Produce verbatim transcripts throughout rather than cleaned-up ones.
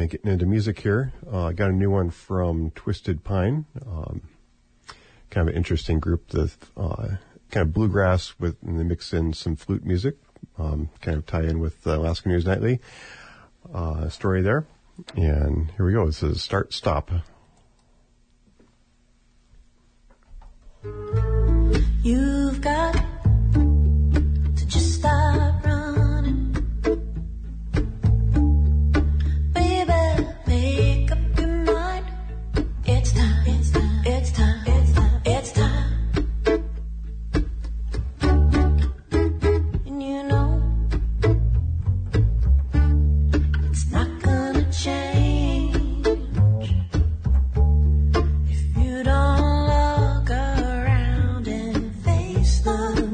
and getting into music here. Uh, I got a new one from Twisted Pine. Um, kind of an interesting group. The uh, kind of bluegrass with, and they mix in some flute music. Um, kind of tie in with uh, Alaska News Nightly uh, story there. And here we go. This is Start Stop. You've got to just stop running. Baby, make up your mind. It's time, it's time, it's time, it's time, it's time. And you know, it's not gonna change if you don't look around and face the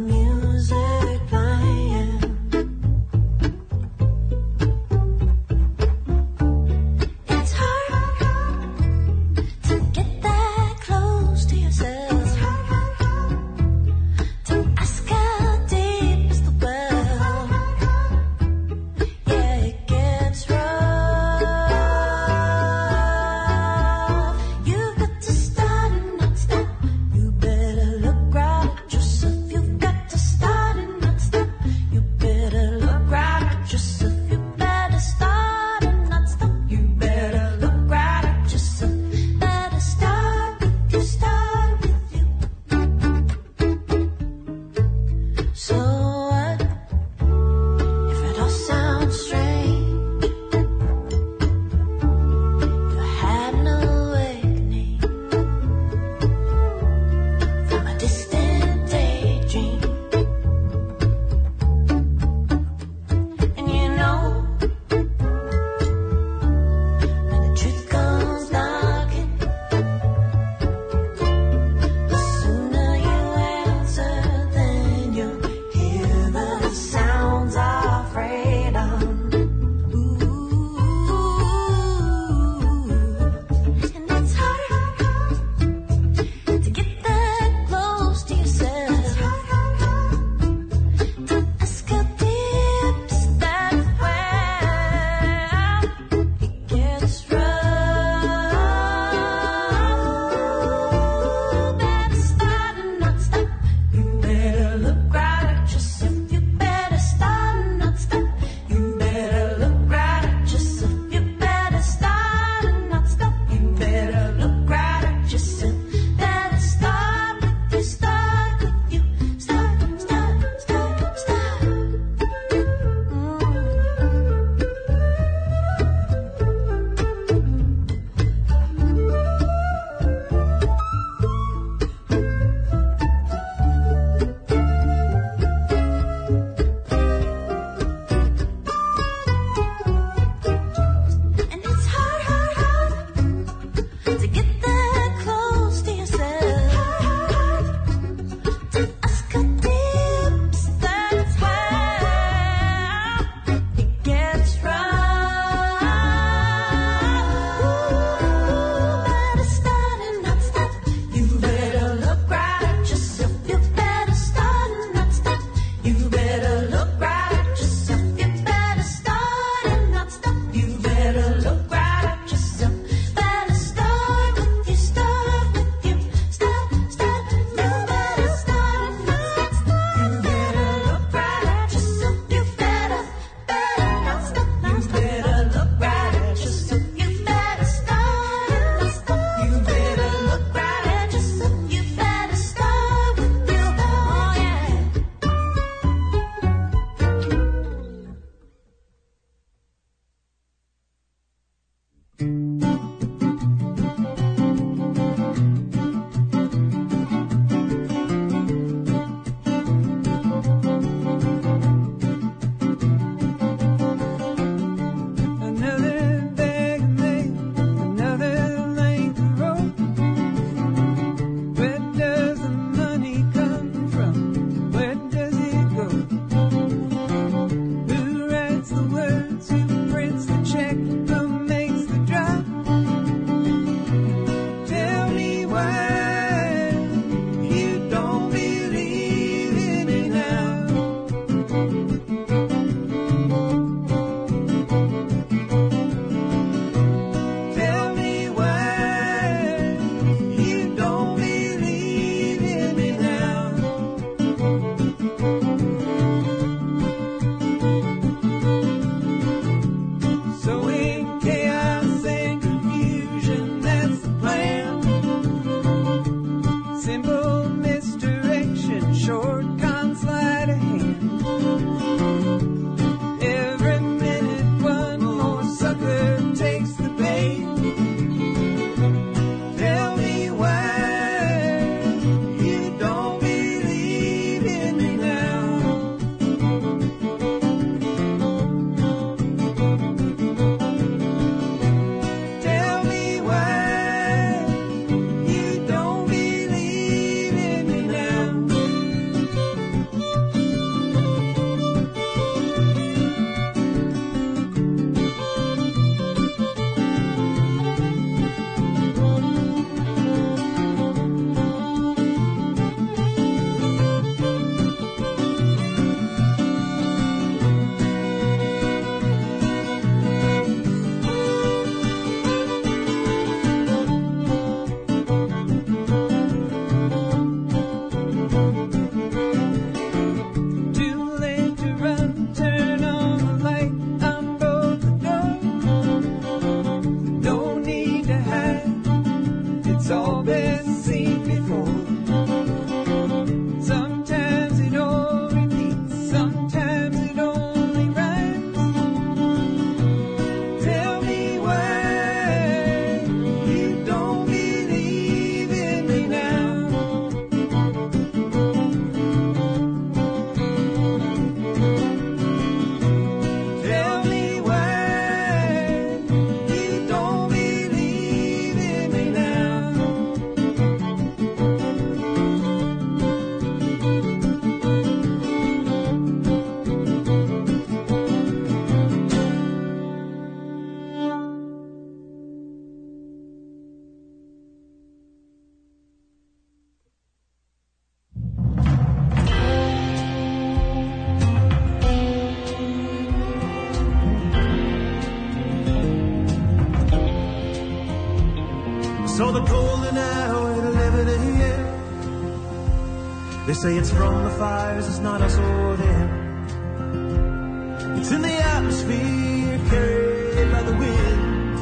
So the golden hour at eleven a.m. They say it's from the fires, it's not us or them. It's in the atmosphere, carried by the wind.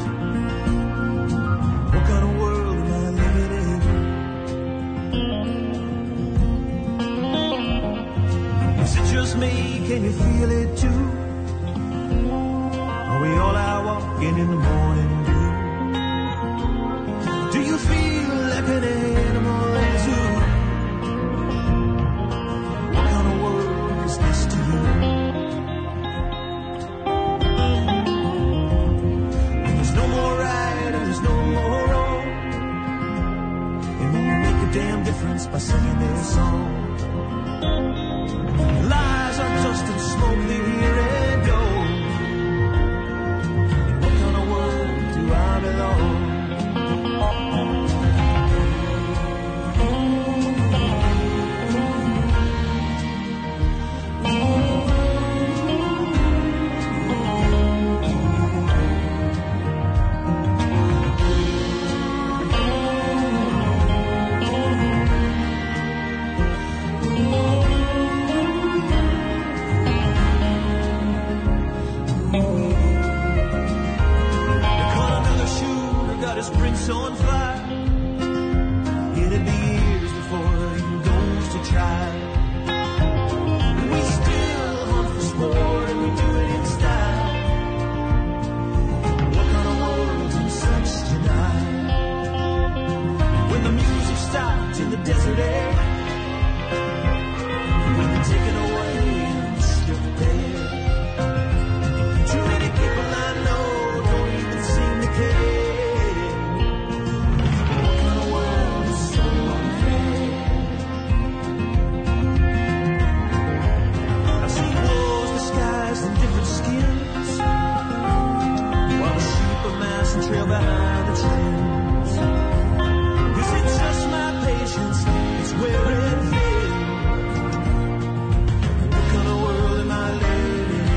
What kind of world am I living in? Is it just me? Can you feel it too? Are we all out walking in the morning dew? Do you feel like an animal in a zoo? What kind of world is this to you? There's no more right and there's no more wrong. And when we make a damn difference by singing this song. Lies are just in smoke, they hear and go. In what kind of world do I belong? Prince on fire. It'd be years before he goes to trial. We still hunt for sport and we do it in style. What kind of world in such denial? When the music stopped in the desert air, when they're taken away and stripped bare. Too many people I know don't even seem to care. Trail behind the trends. Is it just my patience? It's wearing thin. What kind of world am I living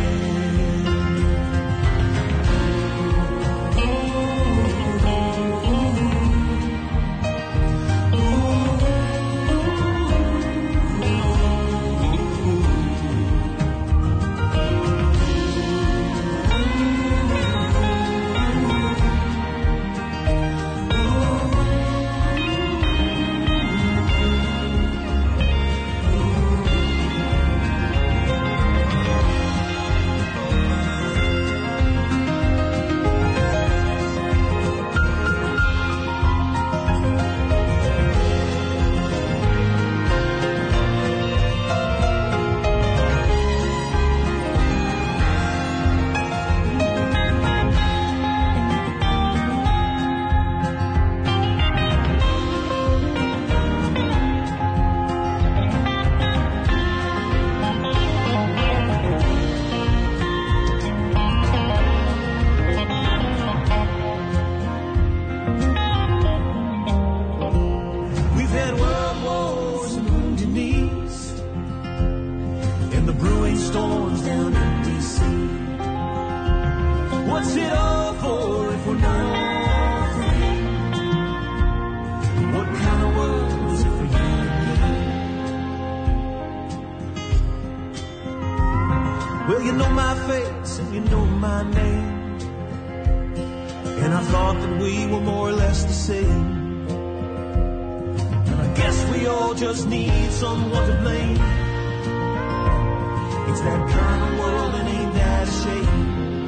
Well, you know my face and you know my name, and I thought that we were more or less the same. And I guess we all just need someone to blame. It's that kind of world that ain't that shame.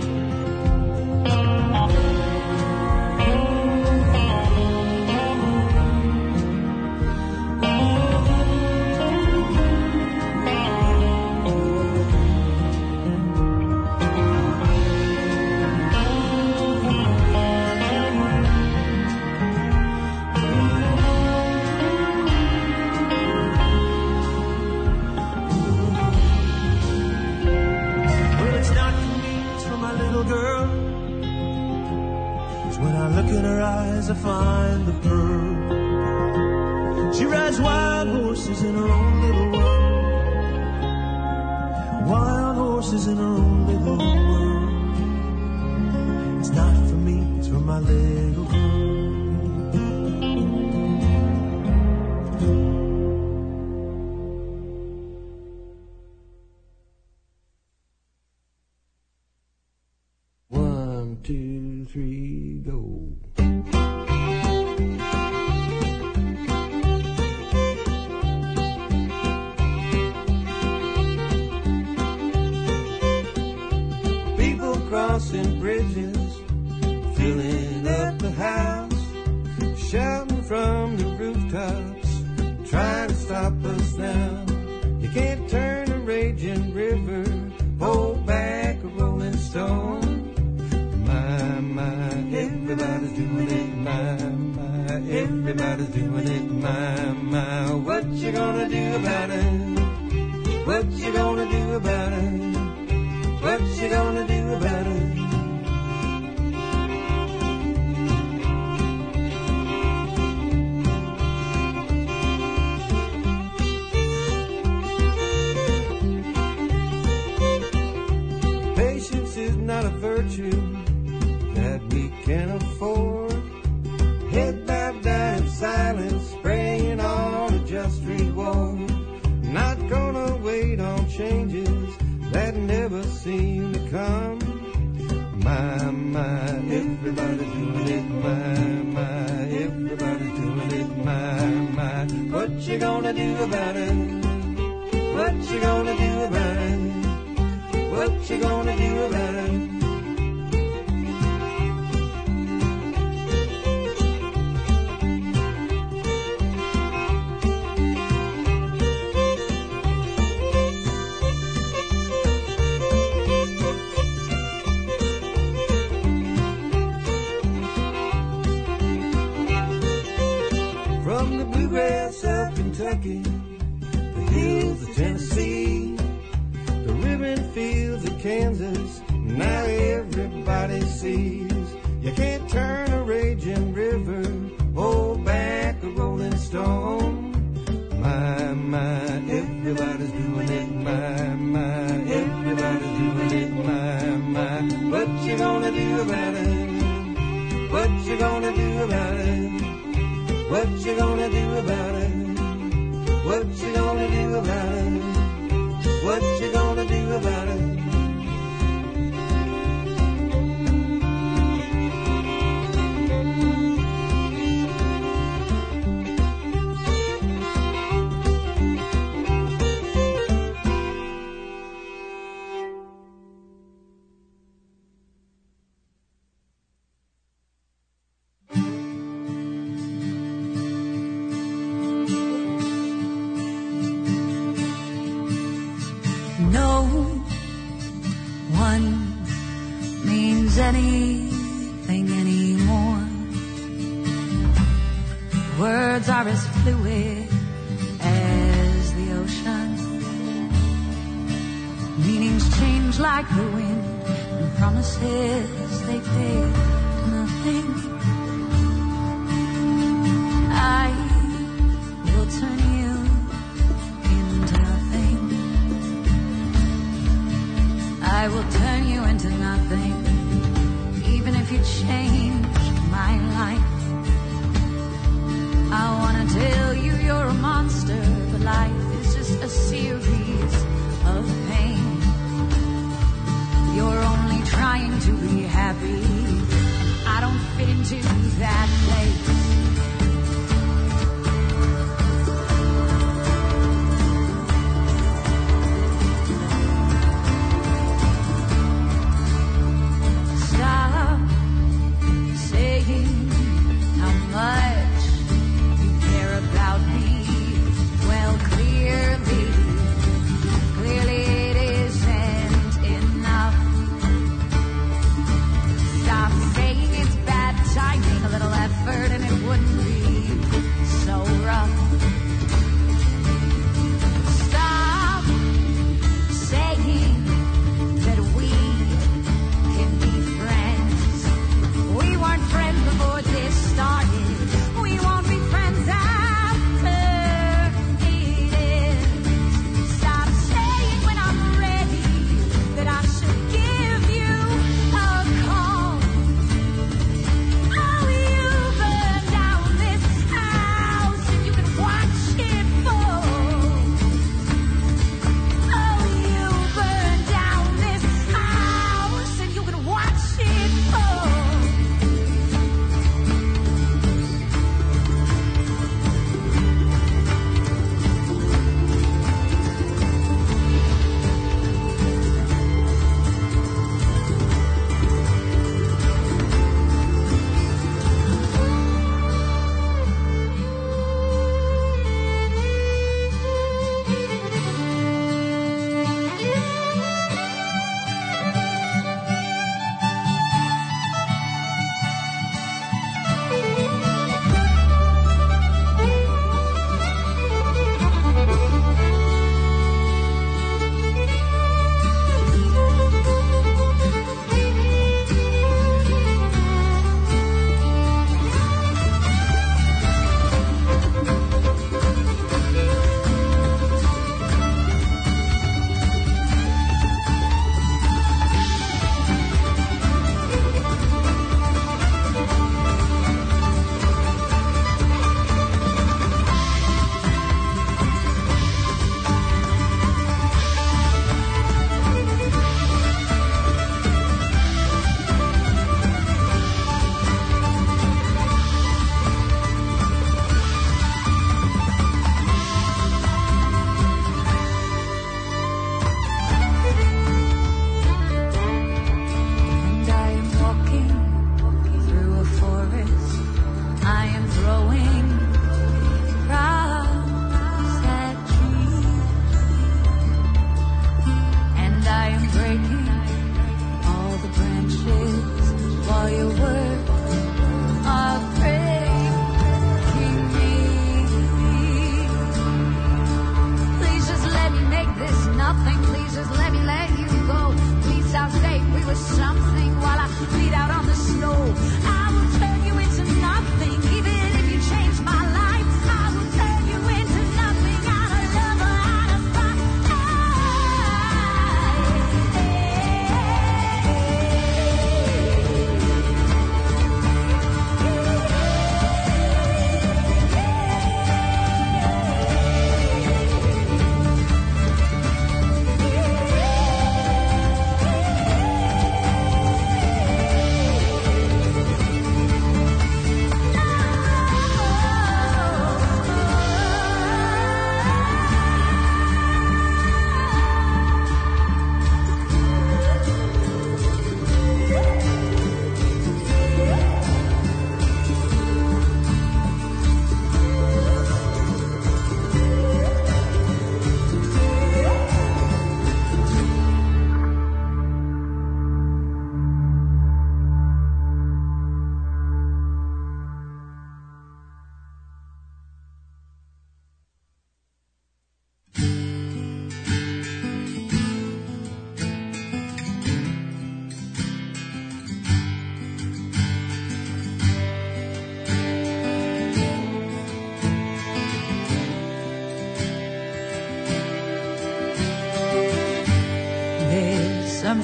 I find the pearl. She rides wild horses in her own little world. Wild horses in her own little world. It's not for me, it's for my little girl. we go. People crossing bridges, filling up the house, shouting from the rooftops, trying to stop us now. You can't turn a raging river, hold back a rolling stone. My, my, everybody's doing it. My, my, everybody's doing it. My, my, what you gonna do about it? What you gonna do about it? What you gonna do about it? Patience is not a virtue that we can afford. Head bowed down in silence, praying on a just reward. Not gonna wait on changes that never seem to come. My, my, everybody's doing it. My, my, everybody's doing it. My, my, what you gonna do about it? What you gonna do about it? What you gonna do about it? From the bluegrass of Kentucky, the hills of Tennessee, the ribbon fields of Kansas, now everybody sees. You can't turn a raging river, hold back a rolling stone. My, my, everybody's doing it. My, my, everybody's doing it. My, my, what you gonna do about it? What you gonna do about it? What you gonna do about it? What you gonna do about it? What you gonna do about it? No one means anything anymore. Words are as fluid as the ocean. Meanings change like the wind, and promises they fade to nothing. I will turn you into nothing. I will turn you into nothing, even if you change my life. I wanna tell you you're a monster, but life is just a series of pain. You're only trying to be happy, and I don't fit into that place. Much you care about me. Well, clearly, clearly it isn't enough. Stop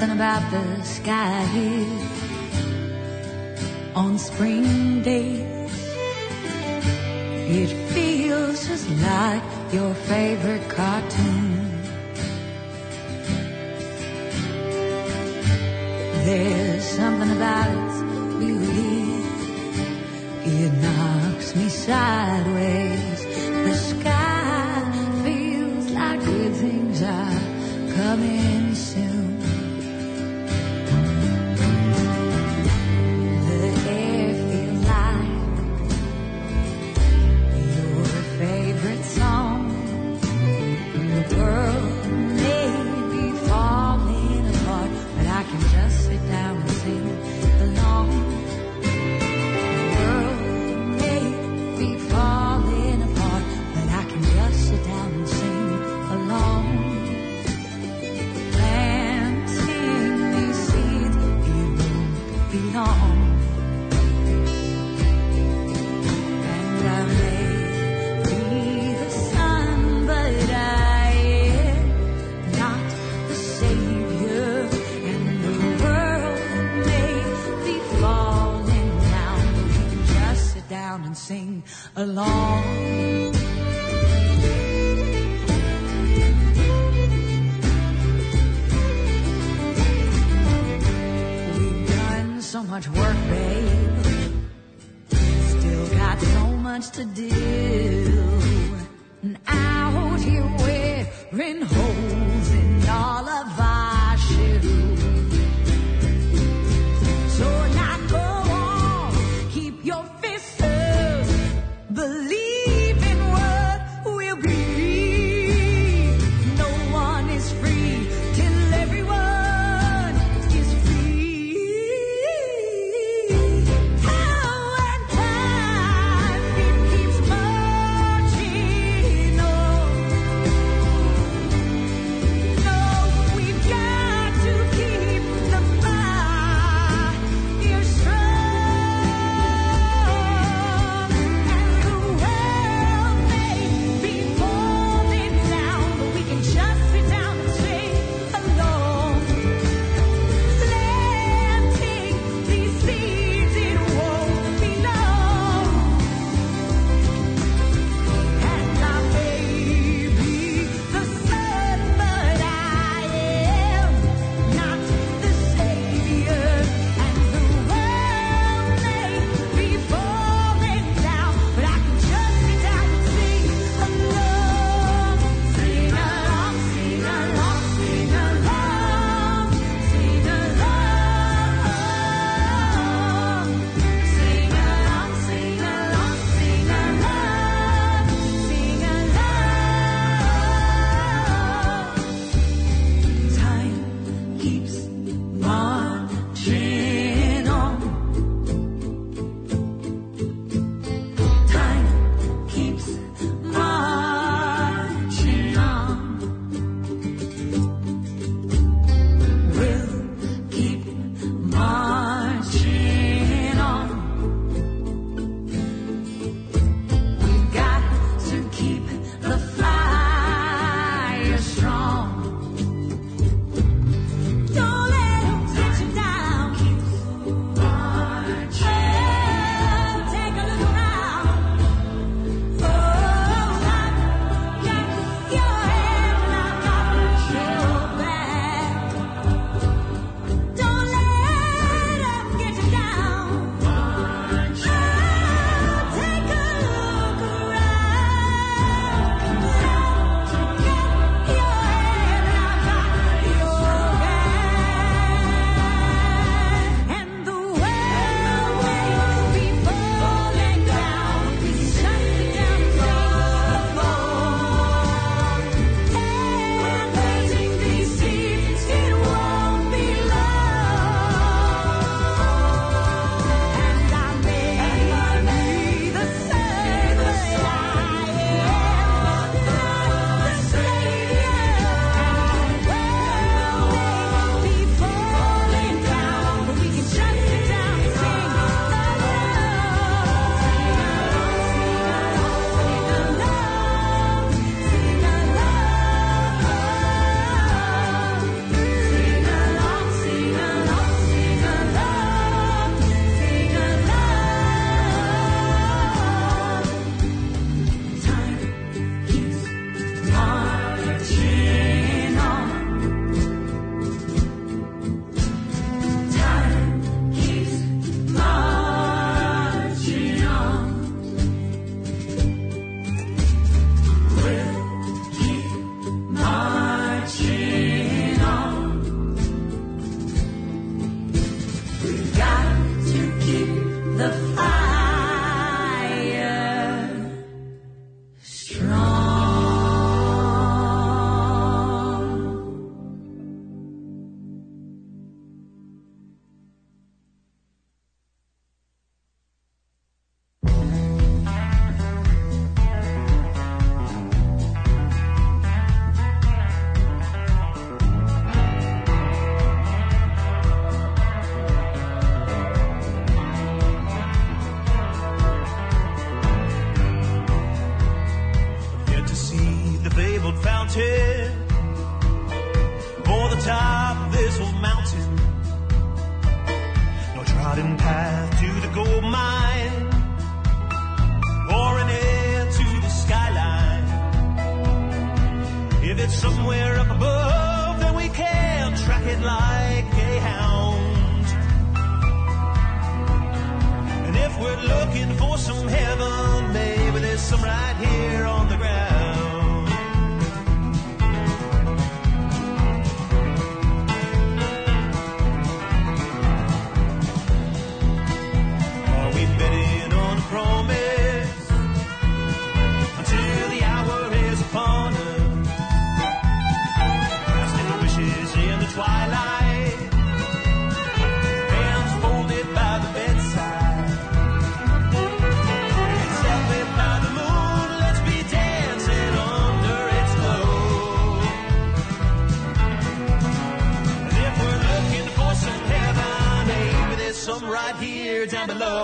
something about the sky here on spring days. It feels just like your favorite cartoon. There's something about its beauty, it knocks me sideways. The sky feels like good things are coming soon. The air feels like your favorite song. The world may be falling apart, but I can just sit down and sing along. The world may be falling apart, but I can just sit down and sing along. Planting these seeds, it won't be long. And I may be the sun, but I am not the savior. And the world may be falling down, but we can just sit down and sing along. We've done so much work, babe. Still got so much to do. And out here wearing holes in all of our shoes. So now go on, keep your fists up, believe in what will be. No one is free till everyone is free. Oh, and time, it keeps marching on. No, we've got to keep the fire strong. And the world we're looking for some heaven, maybe there's some right here on the ground. Are we betting on a promise until the hour is upon us? Casting wishes in the twilight, hands folded by the bedside. It's lit by the moon, let's be dancing under its glow. And if we're looking for some heaven, maybe there's some right here down below.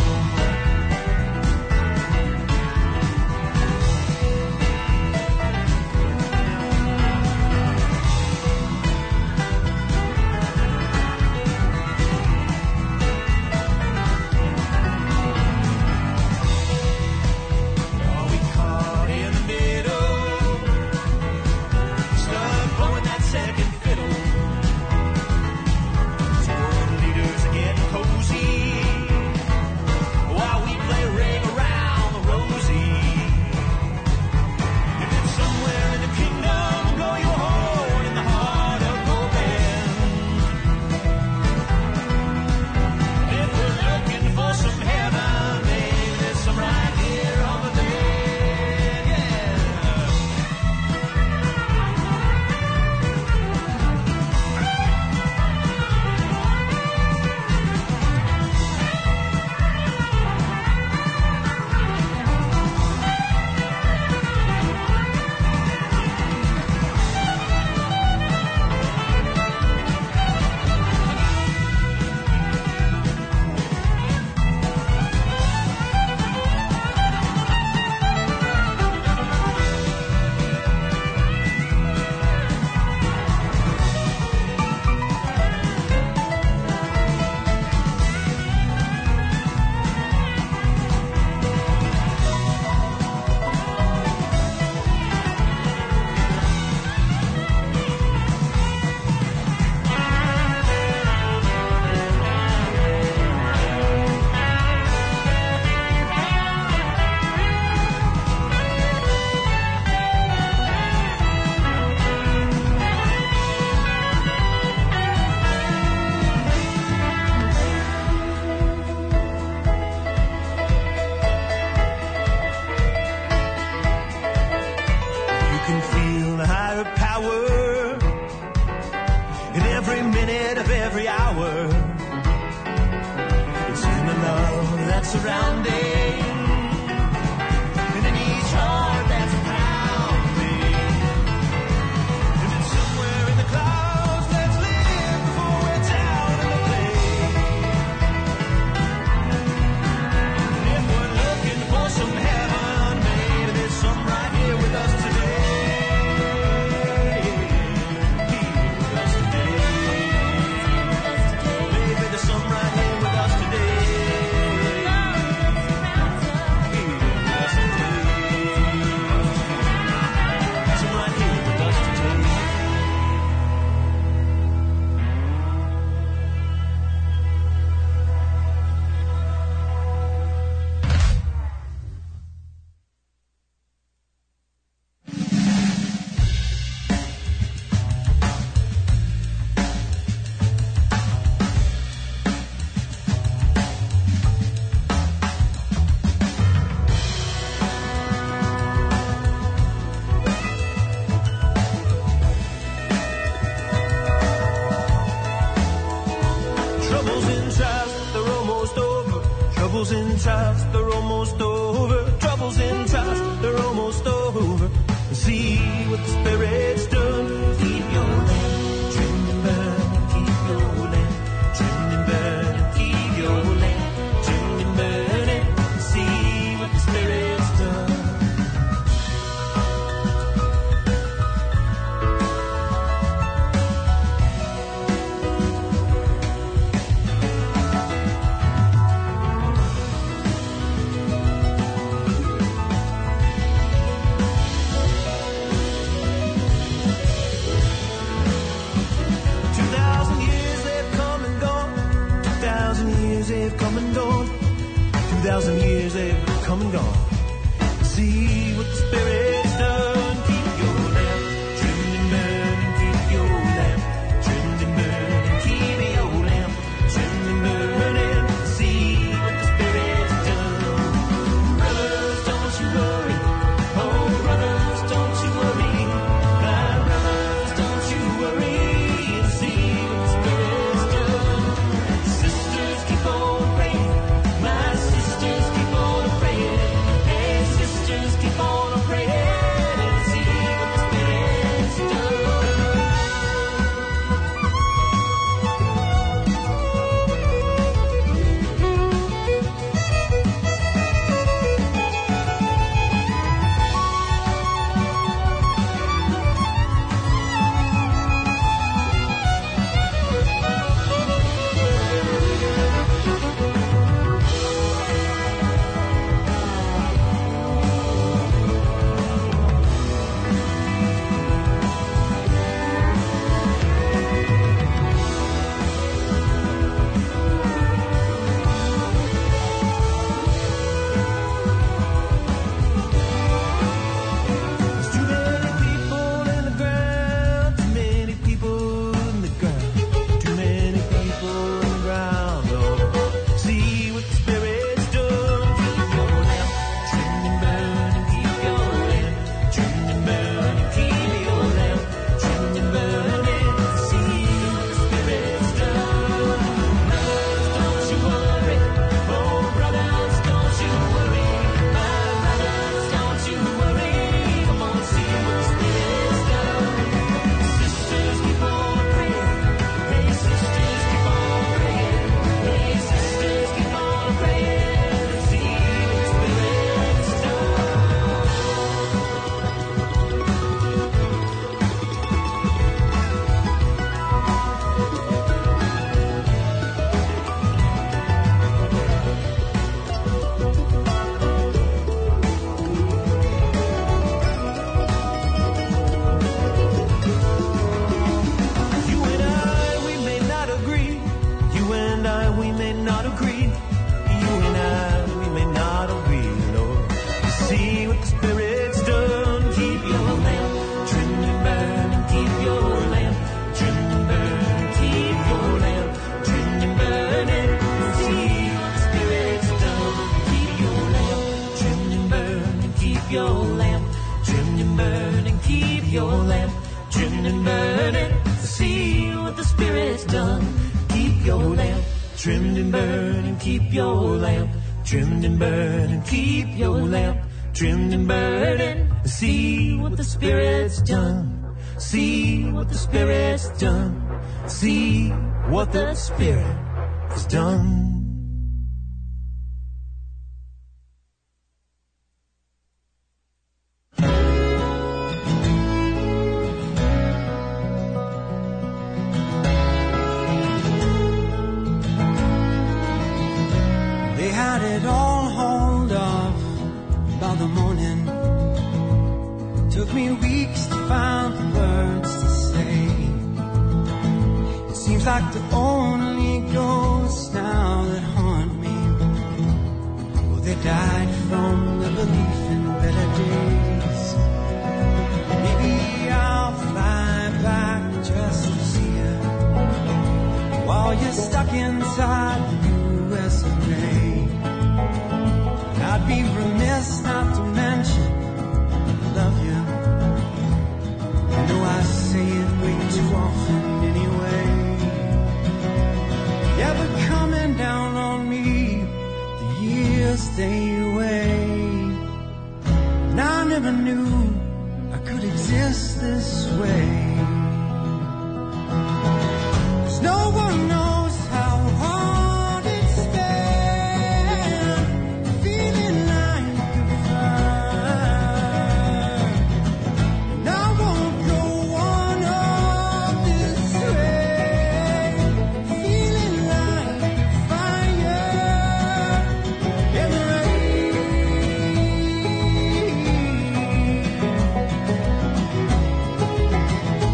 Troubles in trust, they're almost over. Troubles in trust, they're almost over. See what the Spirit's done. Keep your lamp trimmed and burning. Keep your lamp trimmed and burning. Keep your lamp trimmed and burning. See what the Spirit's done. two thousand years they've come and gone. See what the Spirit's done. Keep your lamp trimmed and burning. Keep your lamp trimmed and burning. Keep your lamp trimmed and burning. See what the Spirit's done. Brothers, don't you worry. Oh, brothers, don't you worry. My brothers, don't you worry. See what the Spirit's done. Sisters, keep on praying. My sisters, keep on praying. Hey, sisters, keep on praying. See what the Spirit's done. There's too many people in the ground, too many people in the ground, too many people in the ground. Oh, see what the Spirit's done. Keep your lamp trimmed and burning. Keep your lamp trimmed and burning. Keep your lamp trimmed and burning. See what the Spirit's done. Brothers, don't you worry. Oh, brothers, don't you worry. My brothers, don't you worry. Come on, see what the Spirit's done. Sisters, keep on praying. Hey, sisters, keep on praying. Hey, sisters, keep on praying. See what the Spirit's done. You and I, we may not agree. You and I, we may not agree. You and I, we may not agree, Lord. You see what the Spirit's done. Keep your lamp trimmed and burning. Keep your lamp trimmed and burning. Keep your lamp trimmed and burning. See what the Spirit's done. Keep your lamp trimmed and burning. Keep your lamp trimmed and burning. Keep your lamp trimmed and burning. See what the Spirit's done. Keep your lamp trimmed and burning. Keep your lamp trimmed and burning. Keep your lamp trimmed and burning. See what the Spirit's done. See what the Spirit's done. See what the Spirit has done. They had it all hauled off by the morning. Took me weeks to find the words to say. It seems like the only ghosts now that haunt me, well, they died from the belief in better days. Maybe I'll fly back just to see you while you're stuck inside the U S of A. I'd be remiss not to mention I love you. I know I say it way too often anyway. Yeah, but coming down on me, the years stay away. And I never knew I could exist this way. 'Cause no one knows how hard it's been, feeling like a fire. And I won't go on up this way, feeling like a fire. In the rain,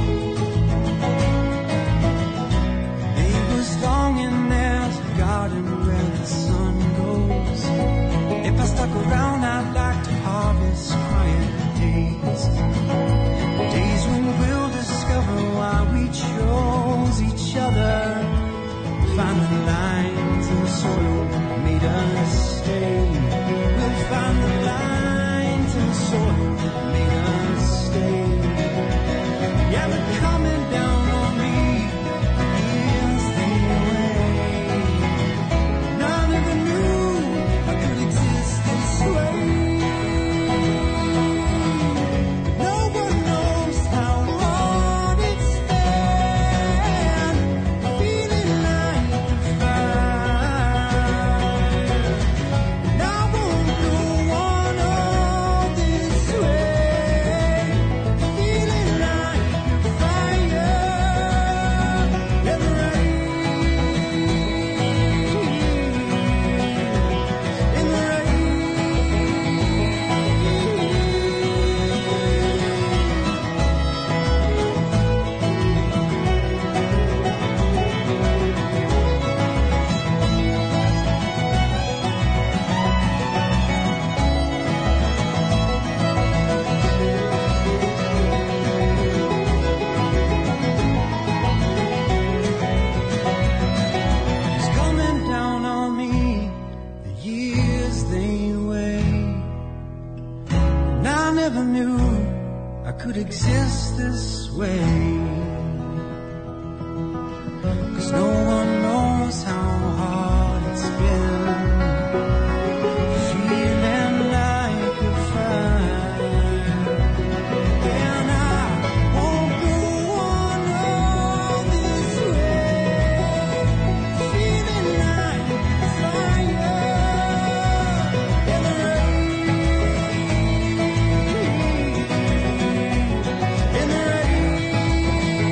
soil made us stay. We'll find the lines in the soil that made us stay. Yeah, they're coming down on me. Yes, they will. And I never knew I could exist this way. No one knows how hard it's been, feeling like a fire. And I won't go on all this way, feeling like a fire in the rain, in the rain. It's coming down on me, the years they weigh. And I never knew I could exist this way. 'Cause no one knows how hard it's been, feeling like a fire. And I won't go on all this way, feeling like a fire in the rain, in the rain.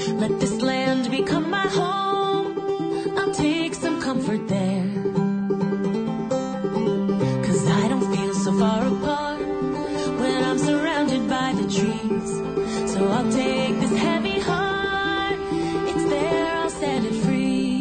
Let this land become my home. I'll take some comfort there. 'Cause I don't feel so far apart when I'm surrounded by the trees. So I'll take this heavy heart. It's there, I'll set it free.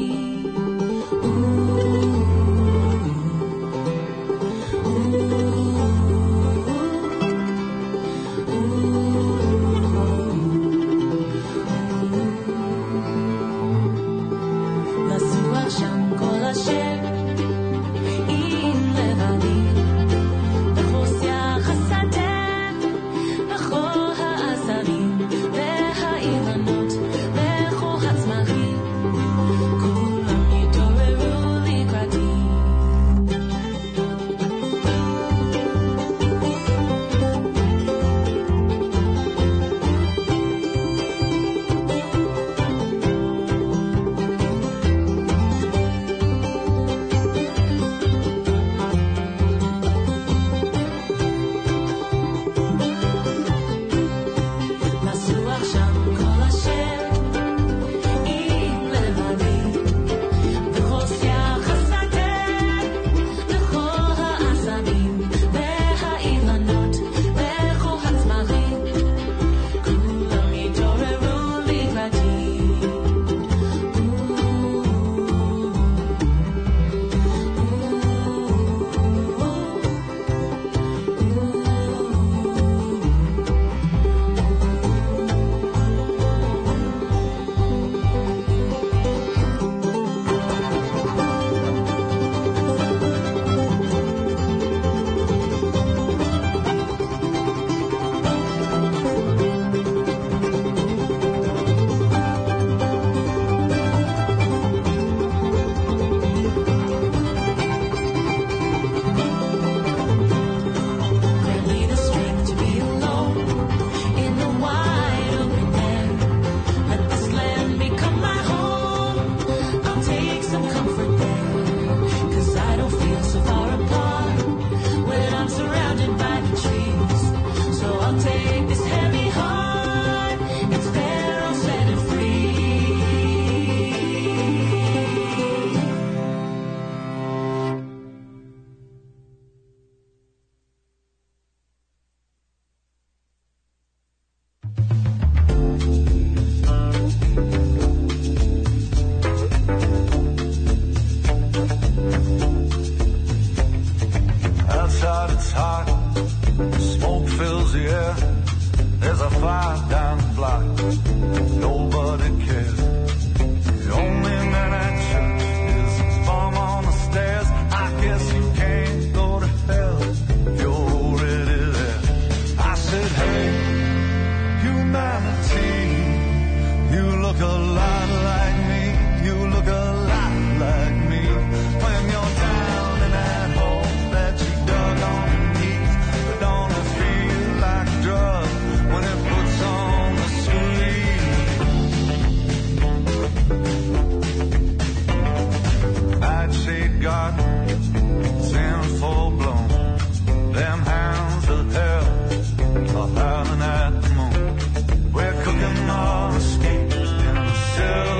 Howling at the moon. We're cooking our escape in a silver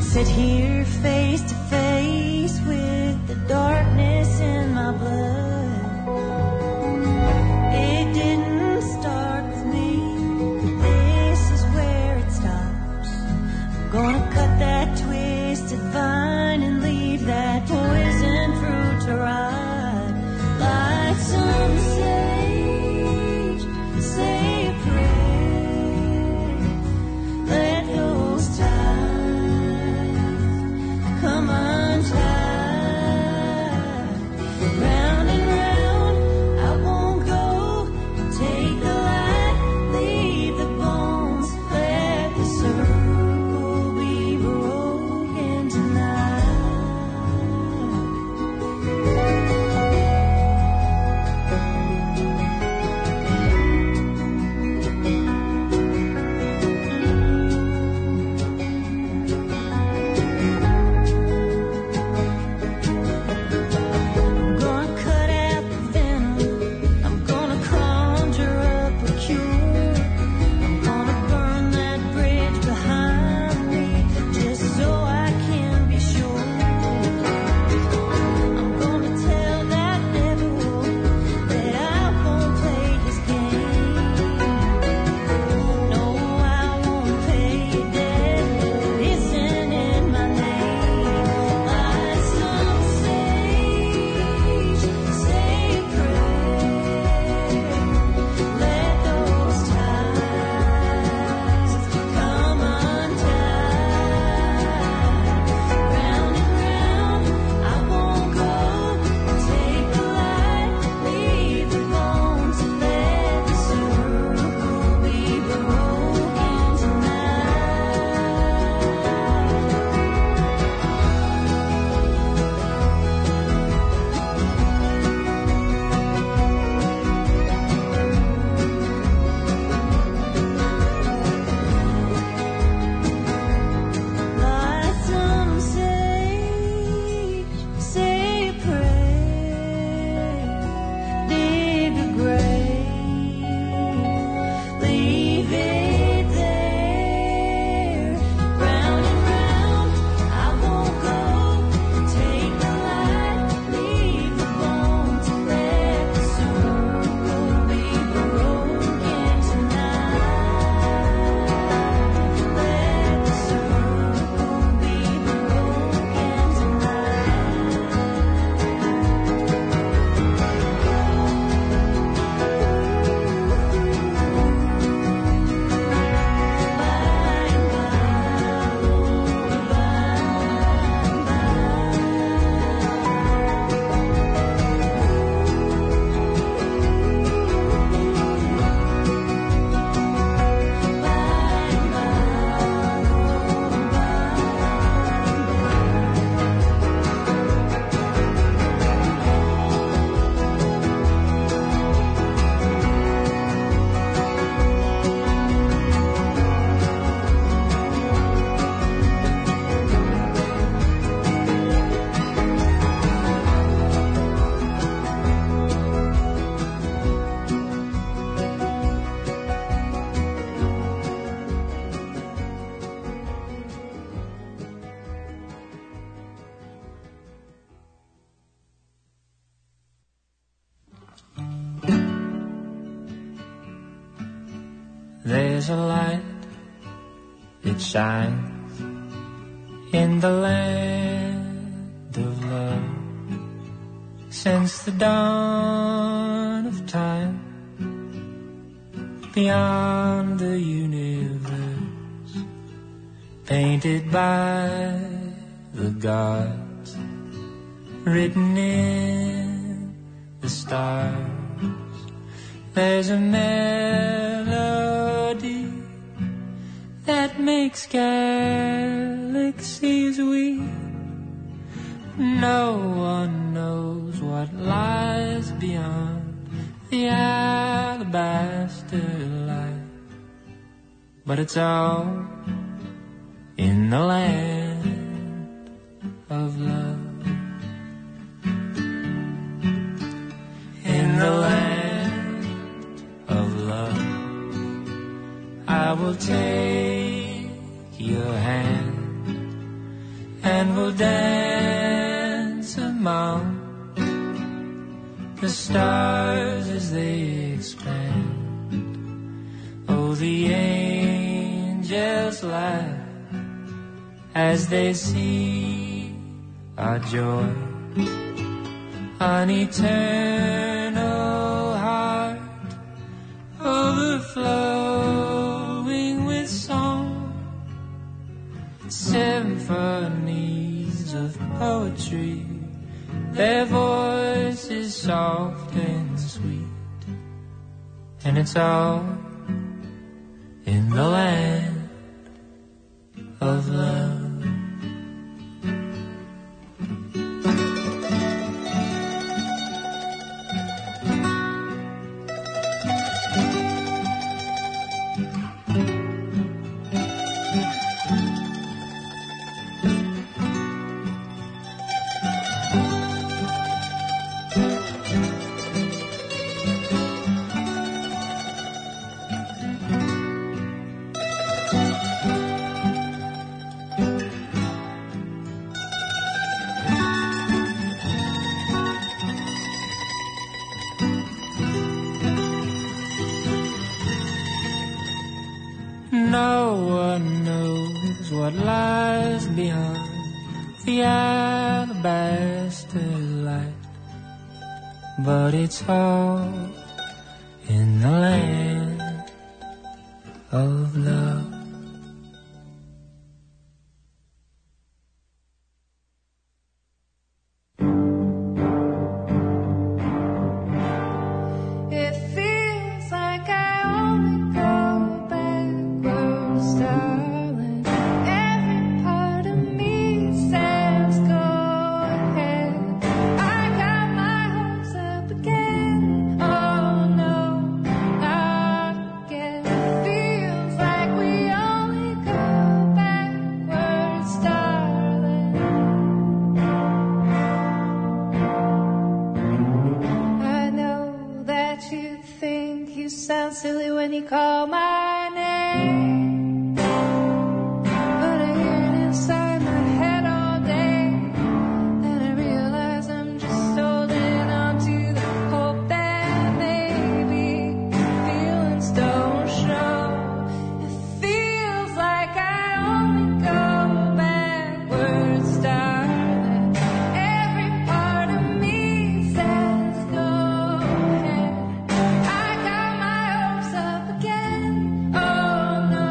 sit here face to face with the darkness in my blood. It didn't start with me, but this is where it stops. I'm gonna cut that twisted vine and leave that poison fruit to rot. Light some sage, say a prayer, let those ties come untied. Round and round, I won't go. Take the light, leave the bones, let the circle be broken tonight. I'm gonna cut out the venom. I'm gonna conjure up a cure. I'm gonna burn that bridge behind me just so I can be sure. I'm gonna tell that devil that I won't play his game. No, I won't pay you debt that isn't in my name. Light some sage, say a prayer, let those ties come untied. Round and round, I won't go. Take the light, leave the bones, let the circle be broken tonight. Light some sage, say a prayer, dig a grave, leave it there. Round and round, I won't go. Take the light, leave the bones, let the circle be broken tonight. Let the circle be broken There's a light that shines in the land of love since the dawn of time, beyond the universe, painted by the gods, written in the stars. There's a melody that makes galaxies weep. No one knows what lies beyond the alabaster light, but it's all in the land of love. In the land of love, I will take your hand and we'll dance among the stars as they expand. Oh, the angels laugh as they see our joy, an eternal heart overflowing with song, symphonies of poetry, their voices soft and sweet, and it's all in the land of love. No one knows what lies behind the alabaster light, but it's all in the land of love. Silly when you call my name, but I hear it inside my head all day, and I realize I'm just holding on to the hope that maybe feelings don't show. It feels like I only go backwards, darling. Every part of me says go ahead. I got my hopes up again. Oh no.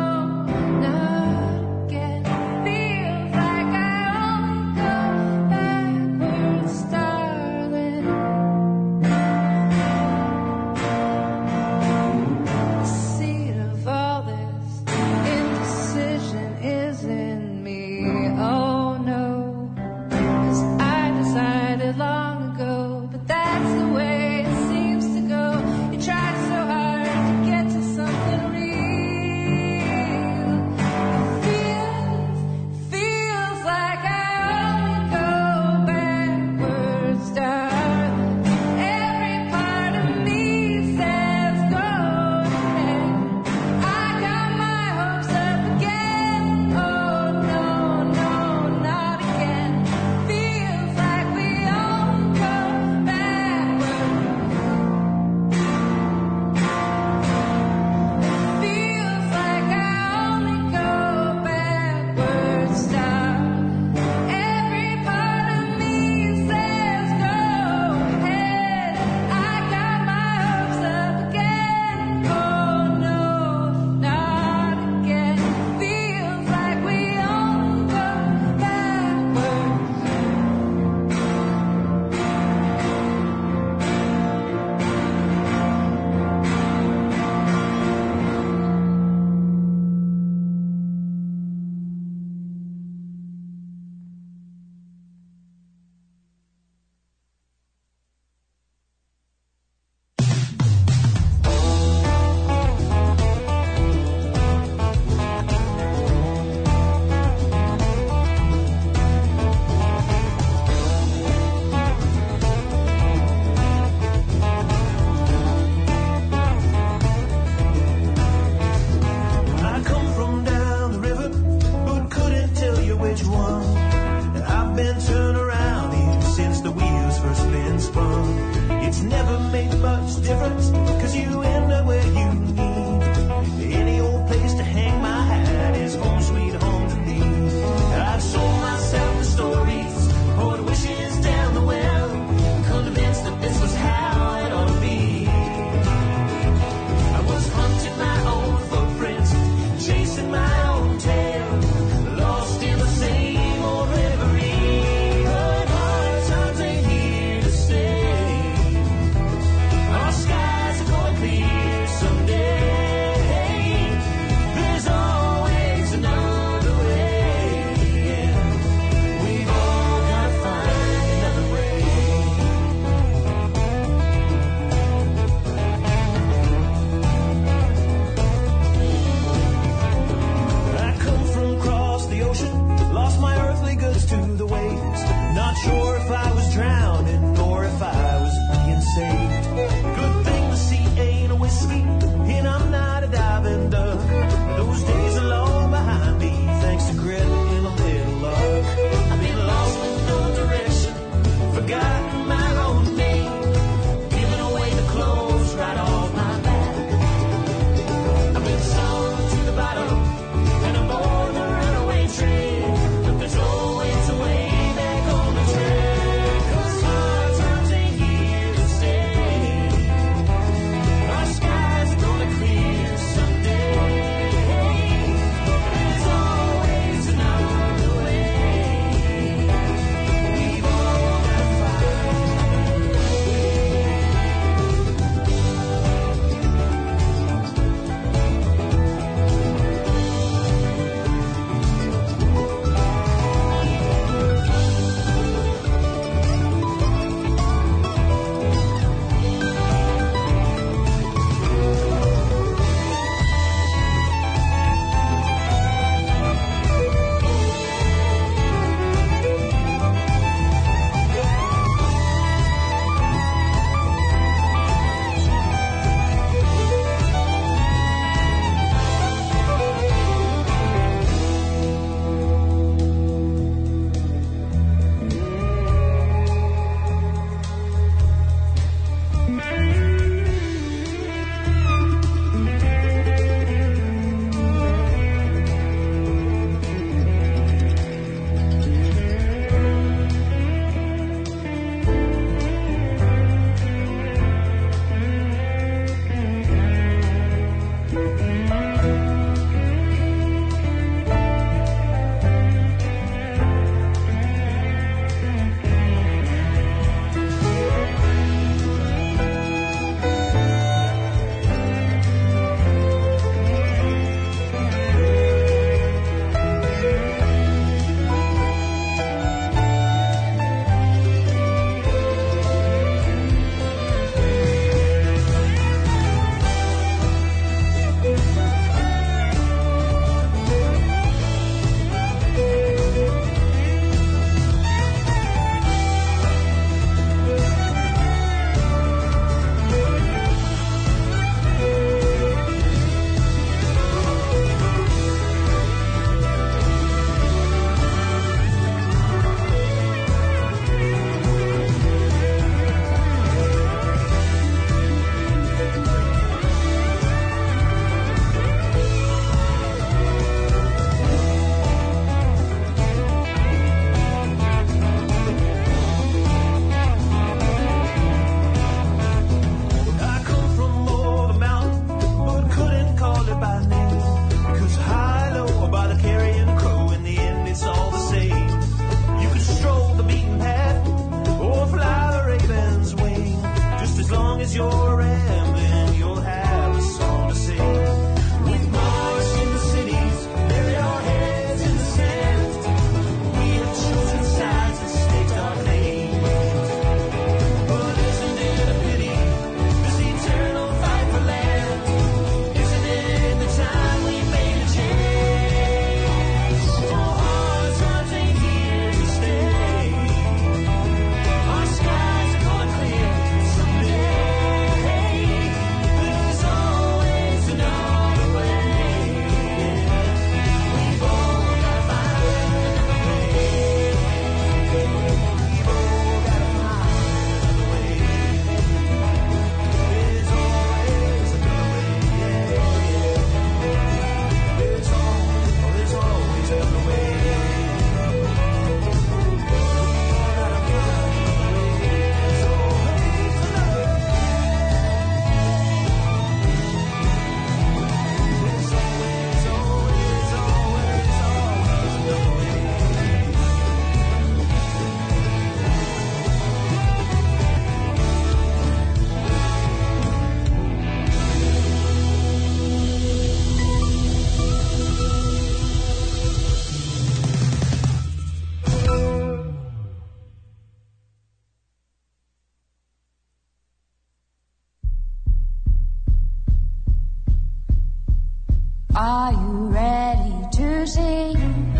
Are you ready to see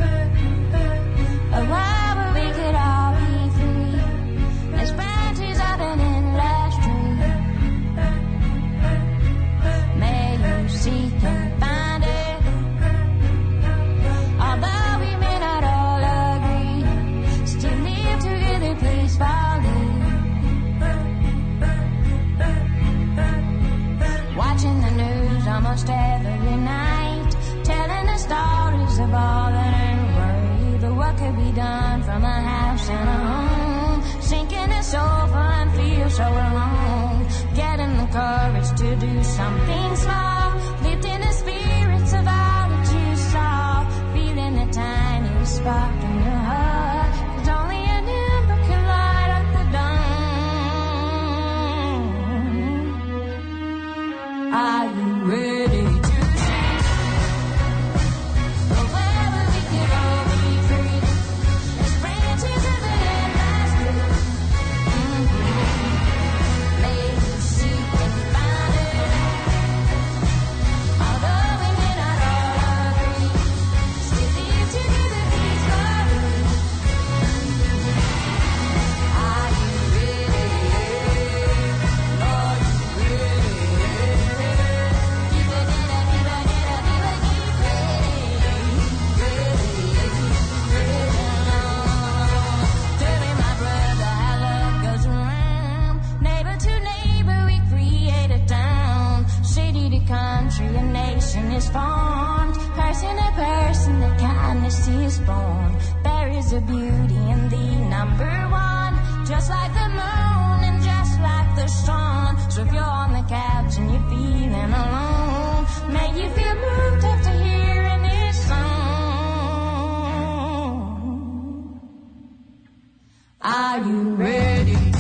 a world where we could all be free as branches of an endless tree? May you seek and find it, although we may not all agree, still live together peacefully. Watching the news almost every night, telling the stories of all that ain't worried, but what could be done from a house and a home? Sinking the sofa and feel so alone. Getting the courage to do something small, lifting the spirits of all that you saw, feeling the tiny spark in your heart, 'cause only an ember can light up the dawn. Are you ready to country, a nation is formed. Person to person, the kindness is born. There is a beauty in the number one, just like the moon and just like the sun. So if you're on the couch and you're feeling alone, may you feel moved after hearing this song. Are you ready to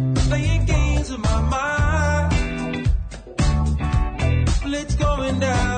down.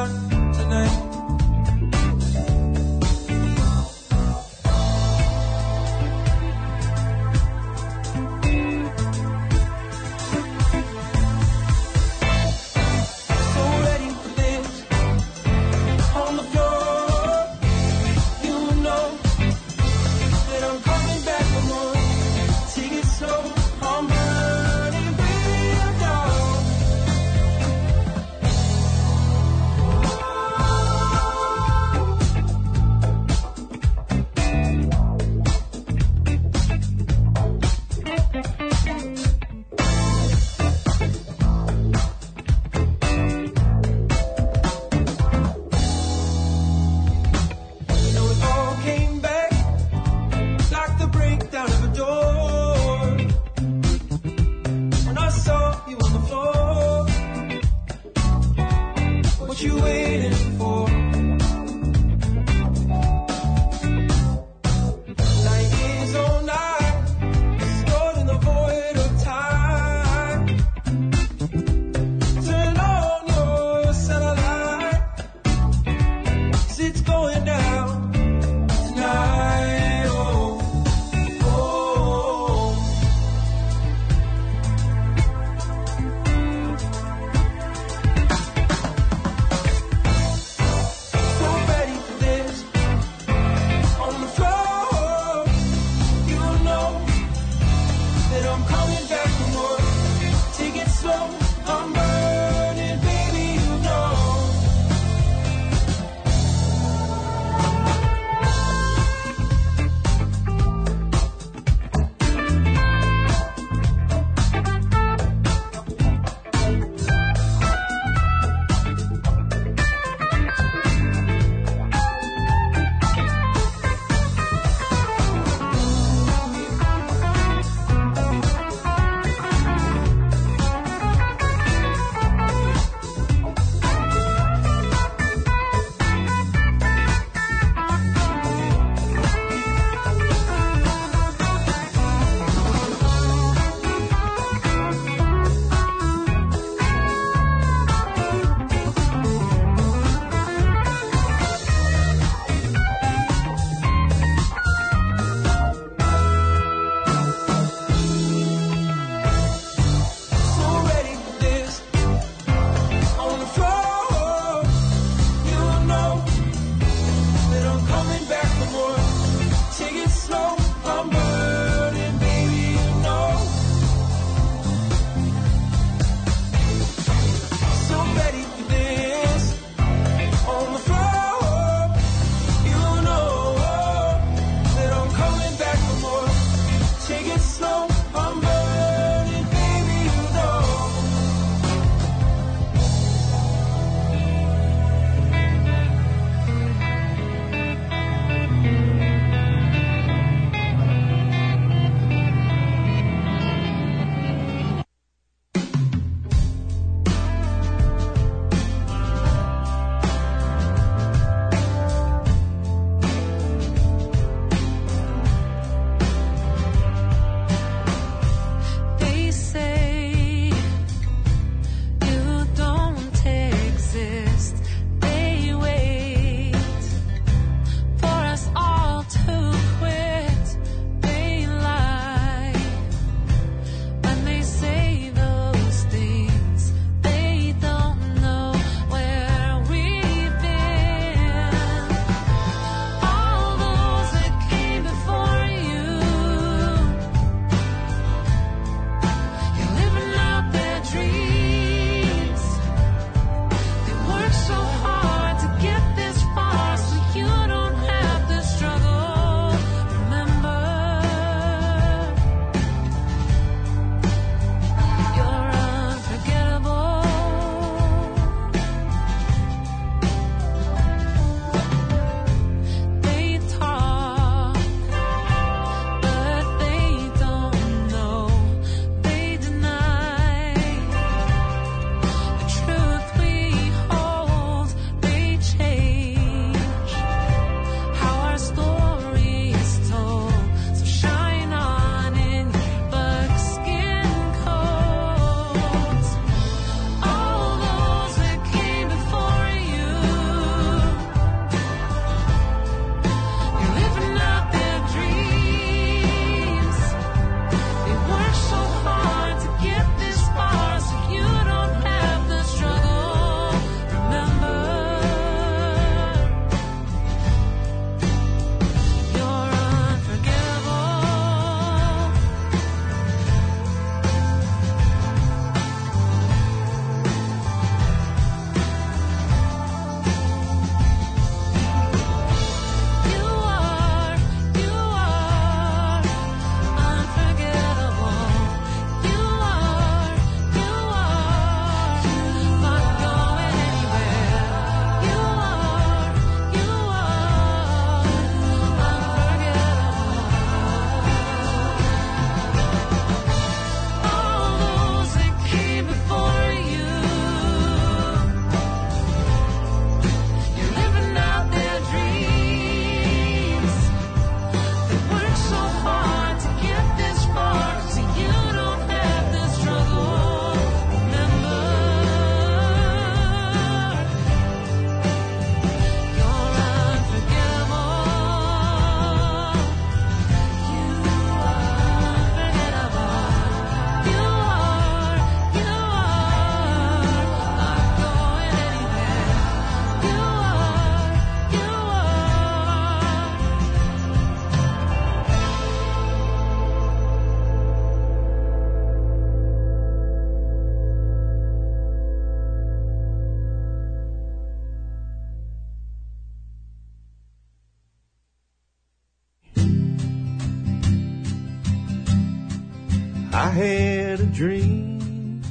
I had a dream,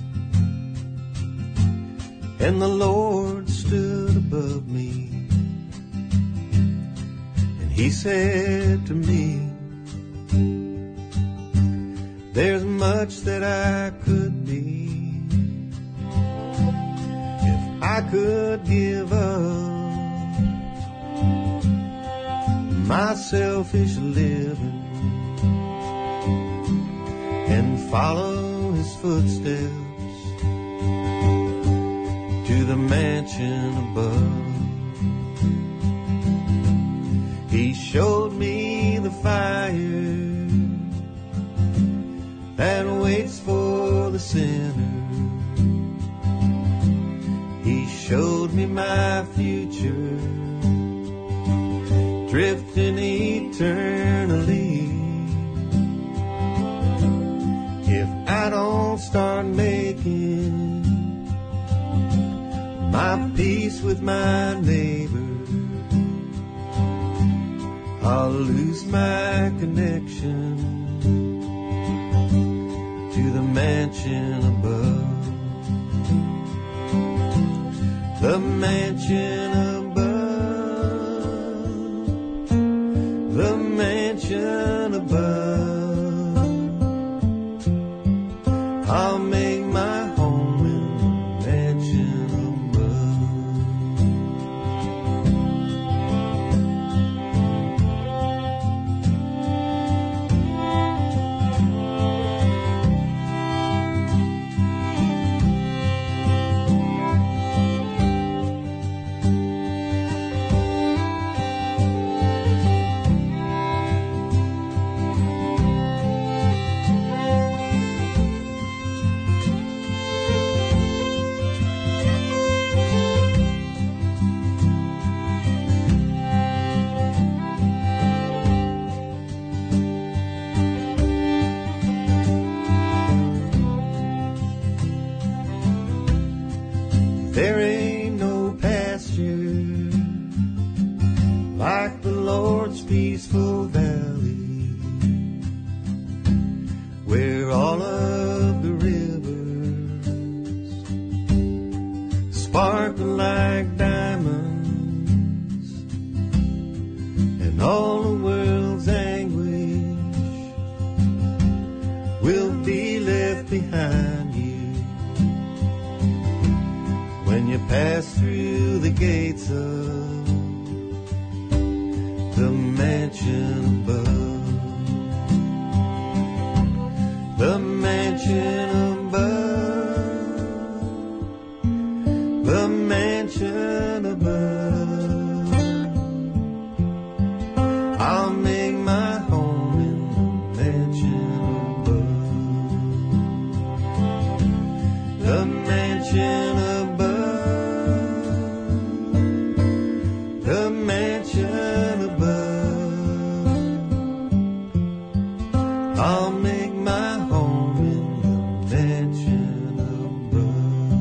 and the Lord stood above me, and he said to me, there's much that I could be if I could give up my selfish living and follow his footsteps to the mansion above. He showed me the fire that waits for the sinner. He showed me my future, drifting eternally. If I don't start making my peace with my neighbor, I'll lose my connection to the mansion above. The mansion above. The mansion above. I'll make my home in the mansion There ain't no pasture like the Lord's peaceful valley, where all of the rivers sparkle like diamonds, and all the world's anguish will be left behind you when you pass through the gates of the mansion above. The mansion above. The mansion above. I'll make my home in the mansion above. The mansion above. The mansion above. I'll make my home in the mansion above.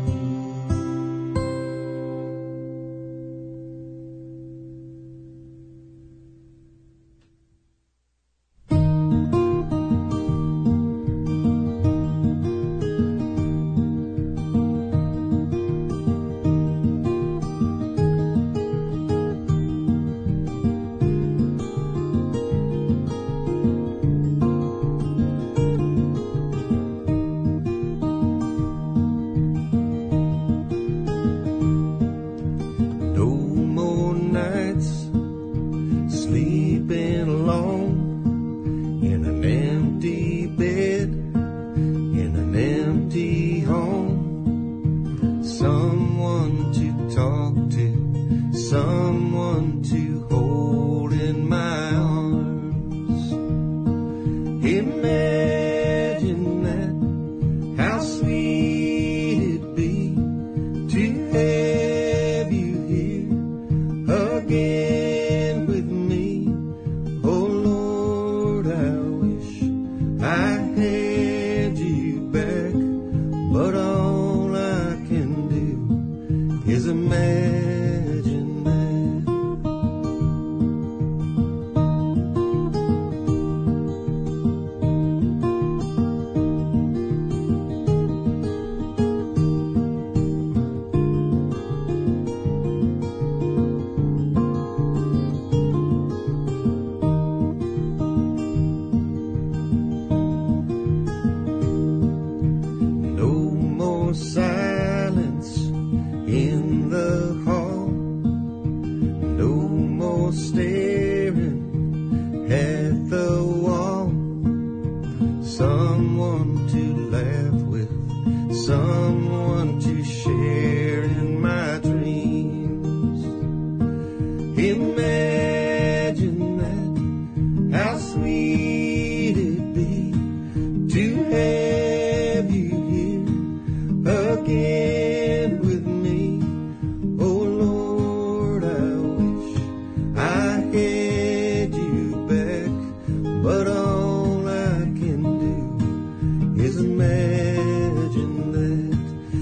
No more nights sleeping alone in an empty bed, in an empty home. Someone to talk to, someone to hold in my arms. Imagine that, how sweet it'd be to have you here again with me. Oh Lord, I wish I had you back, but all I can do is imagine that. staring at the wall. Someone to laugh with, someone to share in my dreams. Imagine that, how sweet it'd be to have you here again with me. Oh Lord, I wish I had you back, but all I can do is imagine that,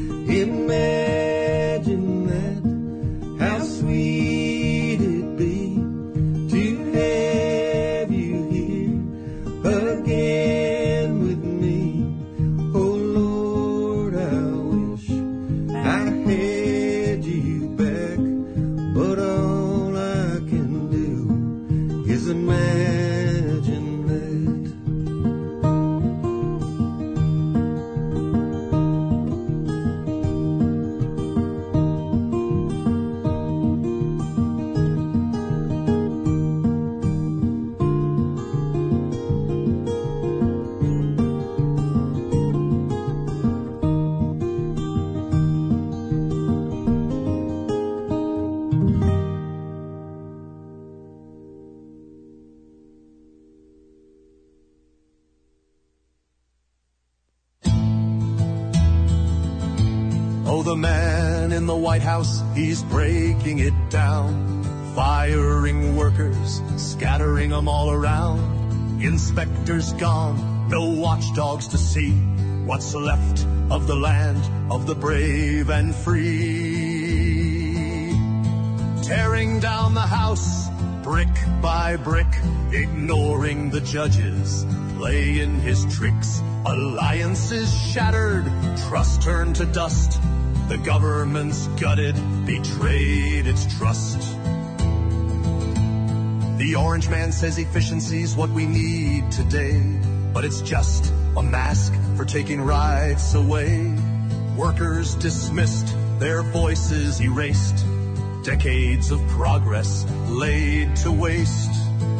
imagine that, how sweet it'd be to have you here again with me. Oh Lord, I wish I had you back, but all I can do is imagine that. Oh, the man in the White House, he's breaking it down, firing workers, scattering them all around. Inspectors gone, no watchdogs to see what's left of the land of the brave and free. Tearing down the house, brick by brick, ignoring the judges, playing his tricks. Alliances shattered, trust turned to dust. The government's gutted, betrayed its trust. The orange man says efficiency's what we need today, but it's just a mask for taking rights away. Workers dismissed, their voices erased. Decades of progress laid to waste.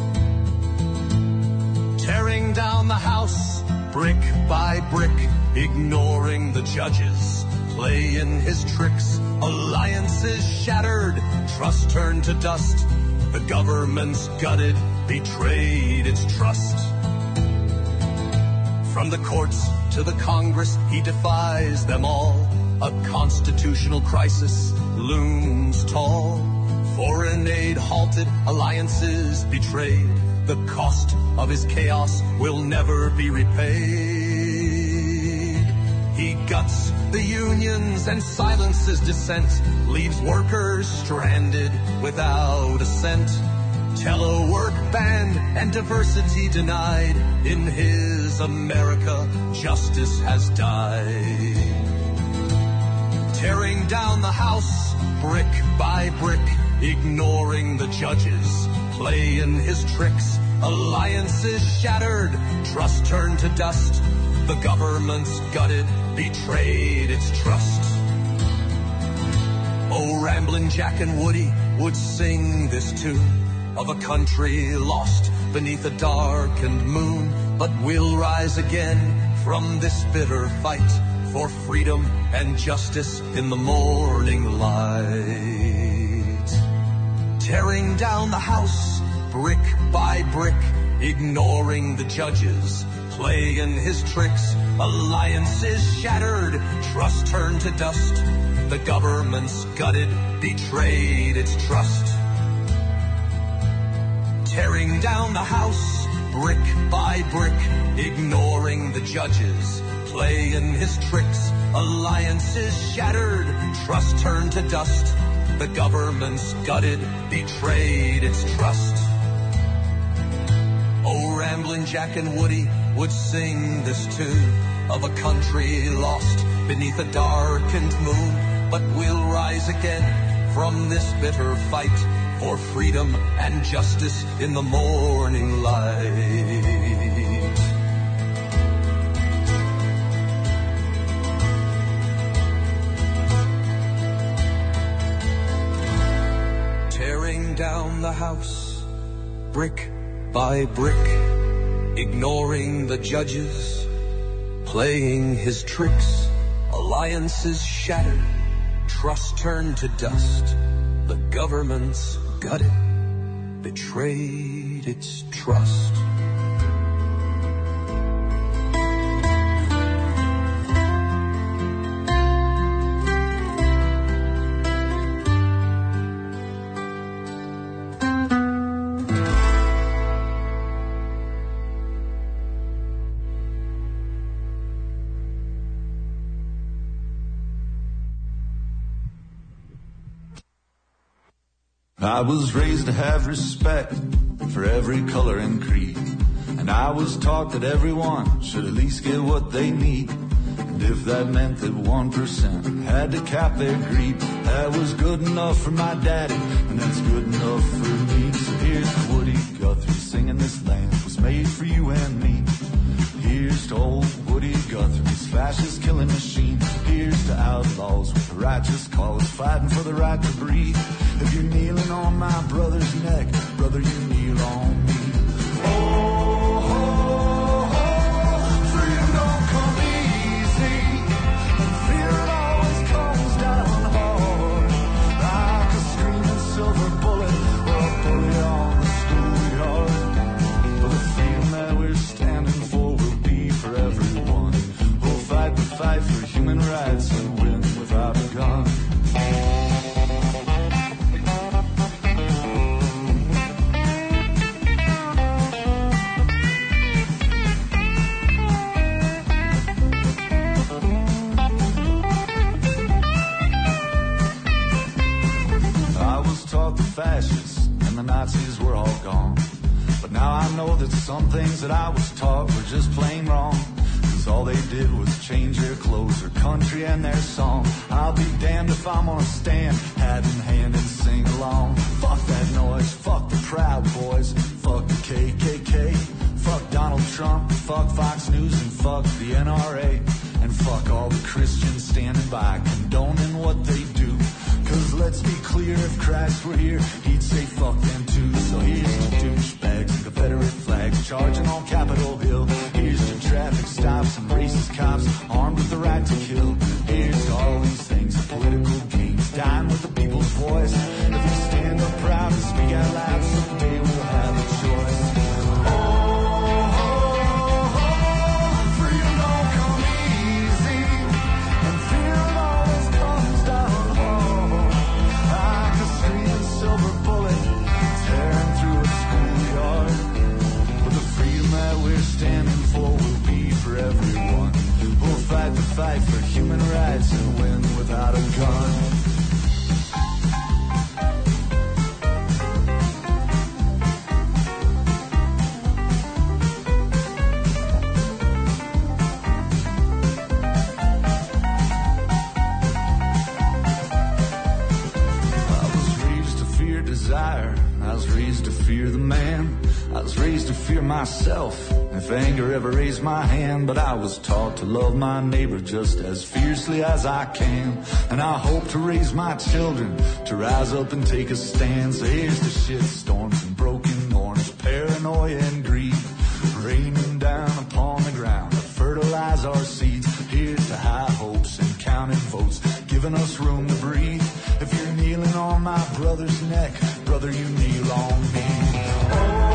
Tearing down the house, brick by brick, ignoring the judges, playing his tricks. Alliances shattered, trust turned to dust. The government's gutted, betrayed its trust. From the courts to the Congress, he defies them all. A constitutional crisis looms tall. Foreign aid halted, alliances betrayed. The cost of his chaos will never be repaid. He guts the unions and silences dissent, leaves workers stranded without a cent. Telework banned and diversity denied. In his America, justice has died. Tearing down the house, brick by brick, ignoring the judges, playing his tricks. Alliances shattered, trust turned to dust. The government's gutted, betrayed its trust. Oh, Ramblin' Jack and Woody would sing this tune of a country lost beneath a darkened moon. But we'll rise again from this bitter fight for freedom and justice in the morning light. Tearing down the house, brick by brick, ignoring the judges, playing his tricks. Alliances shattered, trust turned to dust. The government's gutted, betrayed its trust. Tearing down the house, brick by brick, ignoring the judges, playing his tricks. Alliances shattered, trust turned to dust. The government's gutted, betrayed its trust. Oh, Ramblin' Jack and Woody would sing this tune of a country lost beneath a darkened moon. But we'll rise again from this bitter fight for freedom and justice in the morning light. Tearing tearing down the house, brick by brick, ignoring the judges, playing his tricks. Alliances shattered, trust turned to dust. The government's gutted, betrayed its trust. I was raised to have respect for every color and creed, and I was taught that everyone should at least get what they need. And if that meant that one percent had to cap their greed, that was good enough for my daddy, and that's good enough for me. So here's to Woody Guthrie singing this land was made for you and me. Here's to old Woody Guthrie's fascist killing machine. Here's to outlaws with a righteous cause, fighting for the right to breathe. If you're kneeling on my brother's neck, brother, you kneel on me. Oh, oh, oh, freedom don't come easy, and fear it always comes down hard, like a screaming silver bullet or a bullet on the schoolyard. But the freedom that we're standing for will be for everyone. We'll fight the fight for human rights and win without a gun. Fascists and the Nazis were all gone, but now I know that some things that I was taught were just plain wrong, cause all they did was change their clothes, their country and their song. I'll be damned if I'm gonna stand hand in hand and sing along. Fuck that noise, fuck the Proud Boys, fuck the K K K, fuck Donald Trump, fuck Fox News and fuck the N R A, and fuck all the Christians standing by condoning what they do. Cause let's be clear, if Christ were here, he'd say fuck them too. So here's to douchebags and Confederate flags charging on Capitol Hill. Here's to traffic stops and racist cops armed with the right to kill. Here's to all these things, the political games, dying with the people's voice. If we stand up proud and speak out loud, someday we'll have a choice. Standing for will be for everyone. We'll fight the fight for human rights and win without a gun. I was raised to fear desire. I was raised to fear the man. I was raised to fear myself, if anger ever raised my hand. But I was taught to love my neighbor just as fiercely as I can. And I hope to raise my children to rise up and take a stand. So here's to shit storms and broken norms, paranoia and greed, raining down upon the ground to fertilize our seeds. Here's to high hopes and counting votes, giving us room to breathe. If you're kneeling on my brother's neck, brother, you kneel on me. Oh,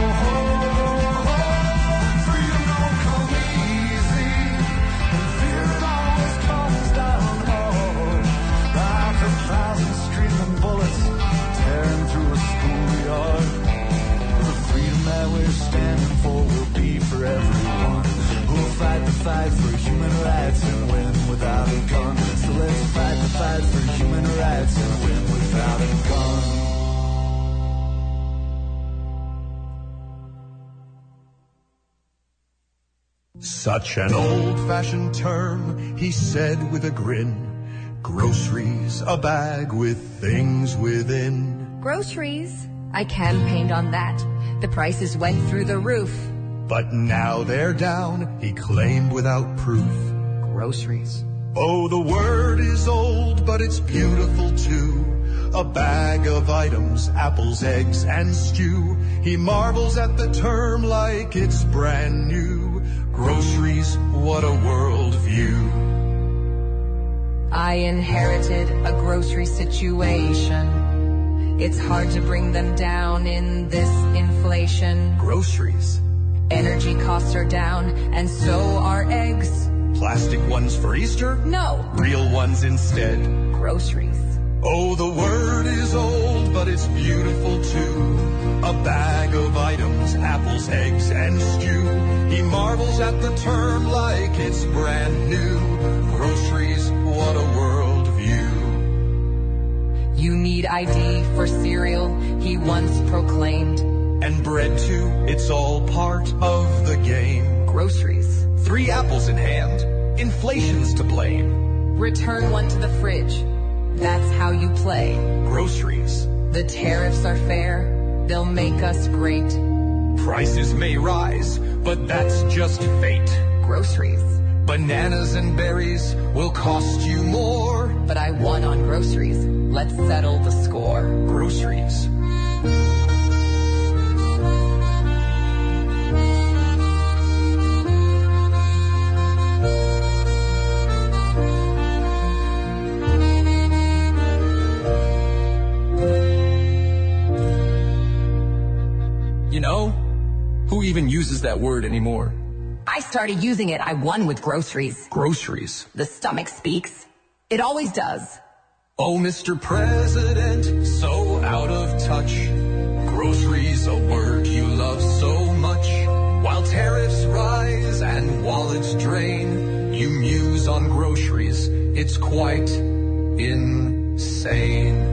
thousand screaming bullets tearing through a schoolyard. The freedom that we're standing for will be for everyone. We'll fight the fight for human rights and win without a gun. So let's fight the fight for human rights and win without a gun. Such an old-fashioned term, he said with a grin. Groceries, a bag with things within. Groceries? I campaigned on that. The prices went through the roof. But now they're down, he claimed without proof. Groceries. Oh, the word is old, but it's beautiful too. A bag of items, apples, eggs, and stew. He marvels at the term like it's brand new. Groceries, what a world view. I inherited a grocery situation. It's hard to bring them down in this inflation. Groceries. Energy costs are down, and so are eggs. Plastic ones for Easter? No. Real ones instead. Groceries. Oh, the word is old, but it's beautiful too. A bag of items, apples, eggs, and stew. He marvels at the term like it's brand new. Groceries, what a world view. You need I D for cereal, he once proclaimed. And bread too, it's all part of the game. Groceries. Three apples in hand, inflation's to blame. Return one to the fridge. That's how you play. Groceries. The tariffs are fair. They'll make us great. Prices may rise, but that's just fate. Groceries. Bananas and berries will cost you more. But I won on groceries. Let's settle the score. Groceries. You know, who even uses that word anymore? I started using it. I won with groceries. Groceries. The stomach speaks. It always does. Oh, Mister President, so out of touch. Groceries, a word you love so much. While tariffs rise and wallets drain, you muse on groceries. It's quite insane.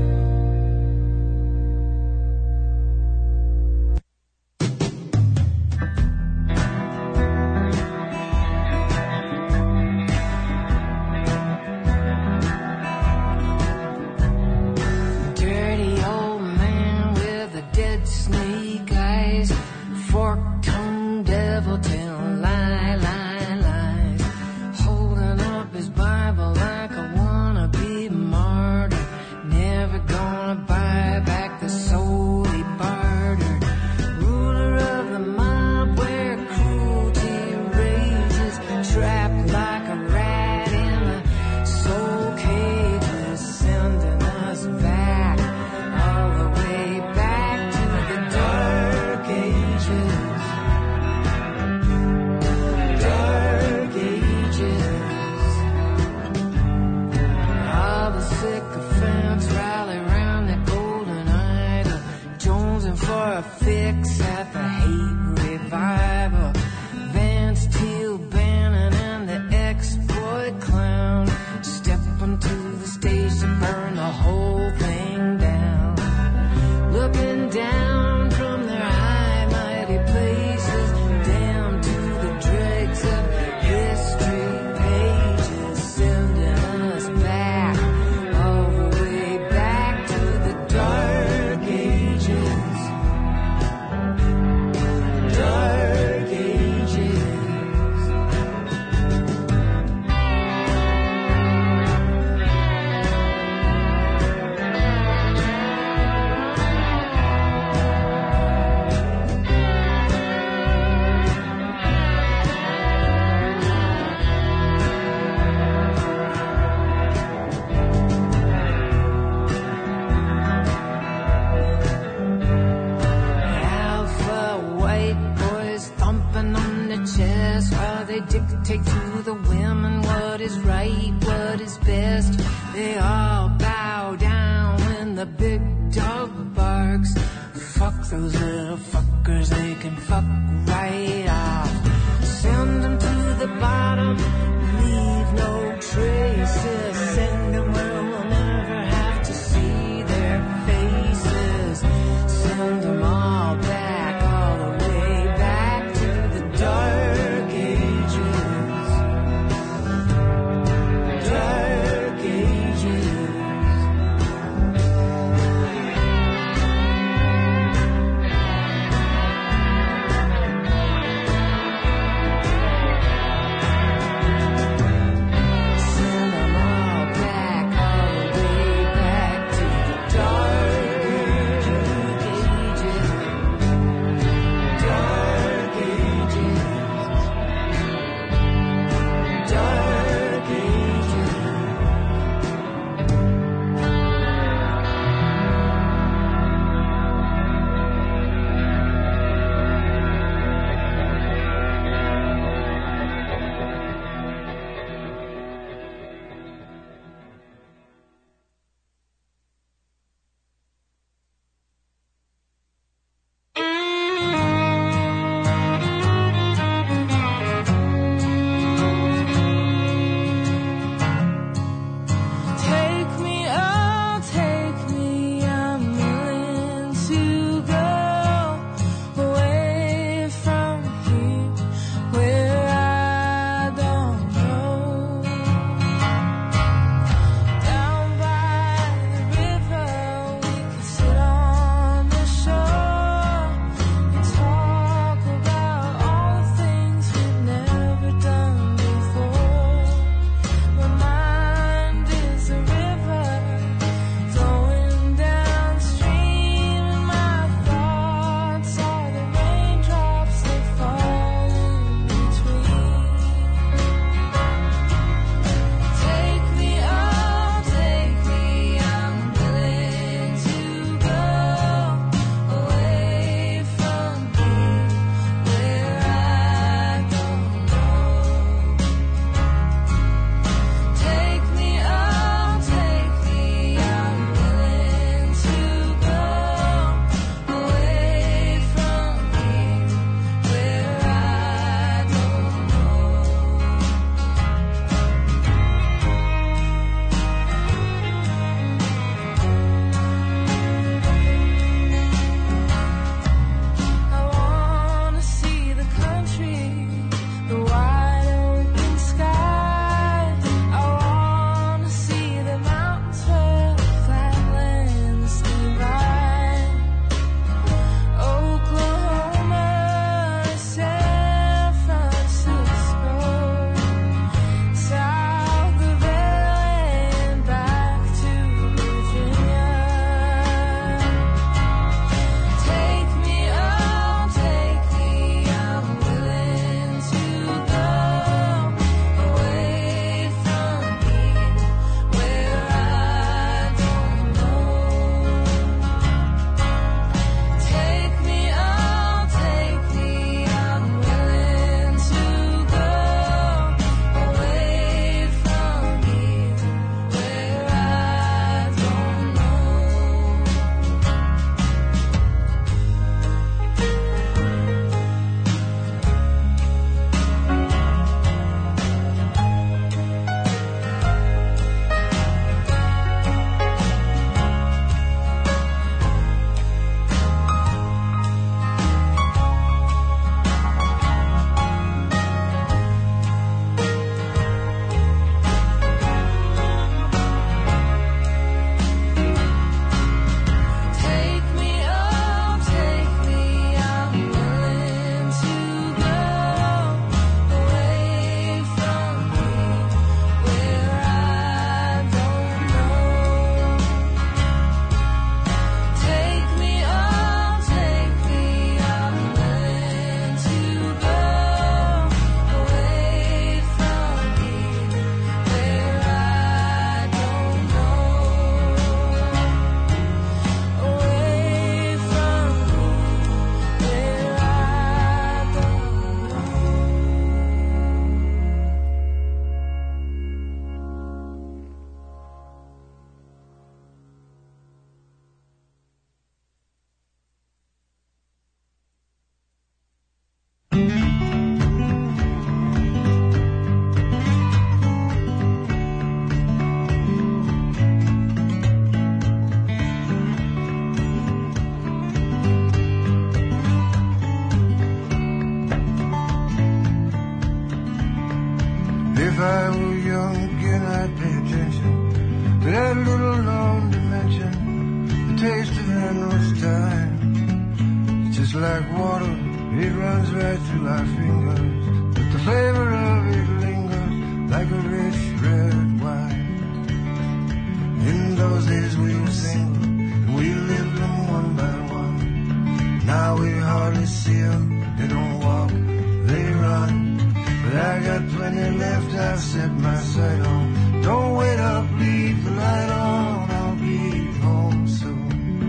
like water, it runs right through our fingers, but the flavor of it lingers like a rich red wine. In those days we were single, and we lived them one by one. Now we hardly see them, they don't walk, they run. But I got plenty left, I've set my sight on. Don't wait up, leave the light on, I'll be home soon.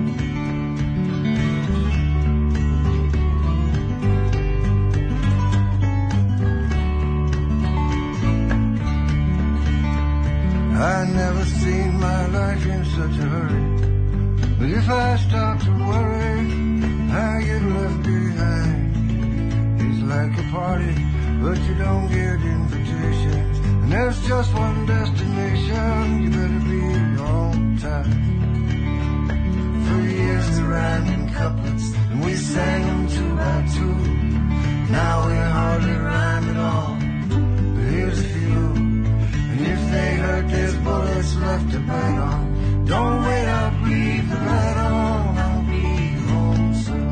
I never seen my life in such a hurry, but if I start to worry, I get left behind. It's like a party, but you don't get invitations, and there's just one destination, you better be on time. For years we rhymed in couplets, and we sang them two by two. Now we hardly rhyme at all, but here's a few. And if they hurt, there's bullets left to bite on. Don't wait up, leave the light on, I'll be home soon.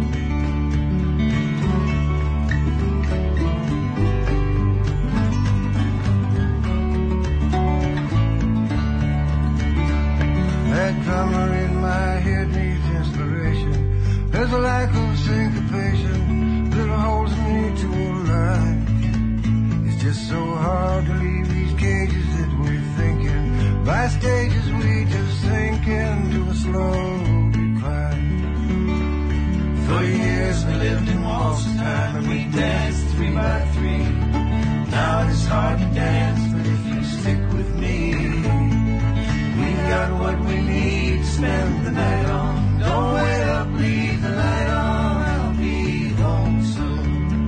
That drummer in my head needs inspiration. There's a lack of syncopation that holds me to a line. It's just so hard to leave these cages that we're thinking. By stages we just sink into a slow decline. For years we lived in waltz time, and we danced three by three. Now it's hard to dance, but if you stick with me, we got what we need to spend the night on. Don't wait up, leave the light on, I'll be home soon.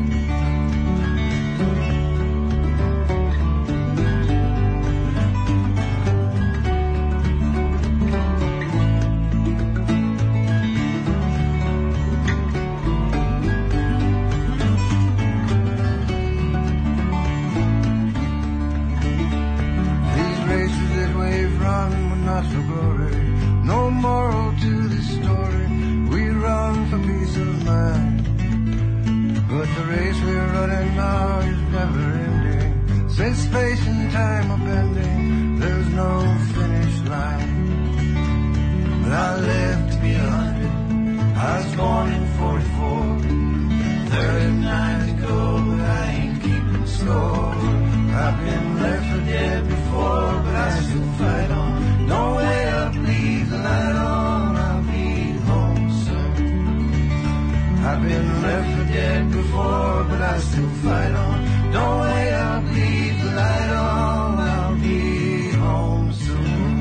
Not for glory, no moral to this story. We run for peace of mind, but the race we're running now is never ending. Since space and time are bending, there's no finish line. But I lived to be a hundred, I was born in forty-four. Thirty-nine to go, but I ain't keeping score. I've been left for dead before, but I still fight on. Don't wait up, leave the light on, I'll be home soon. I've been left for dead before, but I still fight on. Don't wait up, leave the light on, I'll be home soon.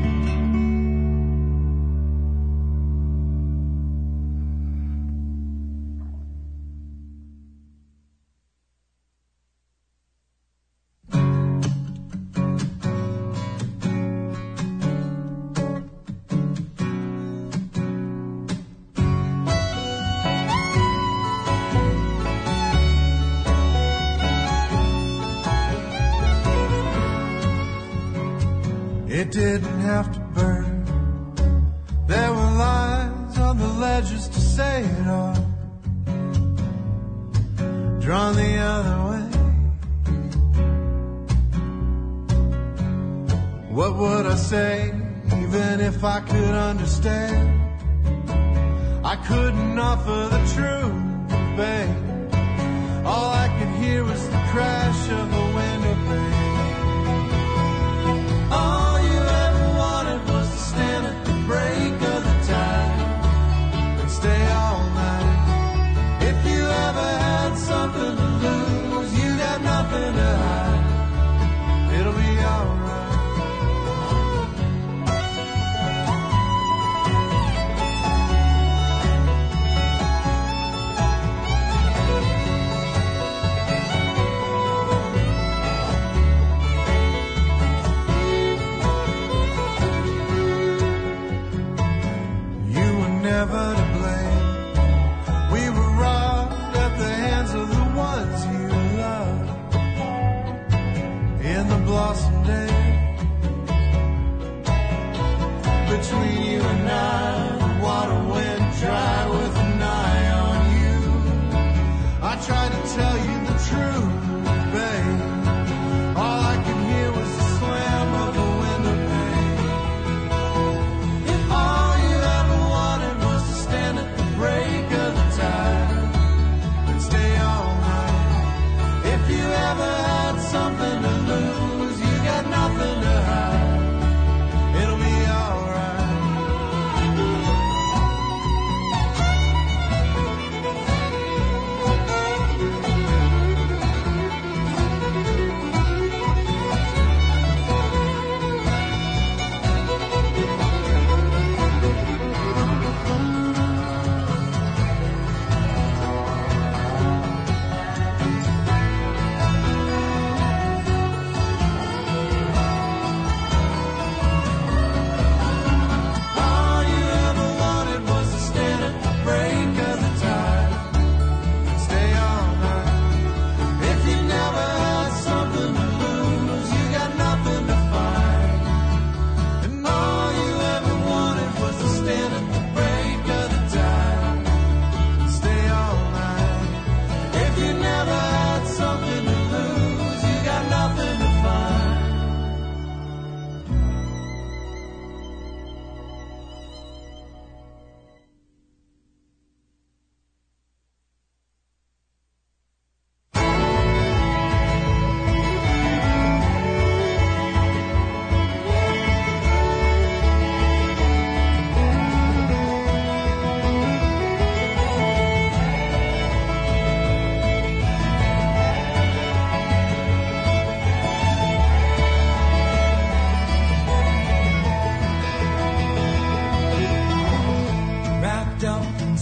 It didn't have to burn. There were lines on the ledges to say it all, drawn the other way. What would I say, even if I could understand? I couldn't offer the truth, babe. All I could hear was the crash of a window pane. All you ever wanted was to stand at the break of the tide and stay all night. If you ever had something to lose, you got nothing to hide. It'll be alright.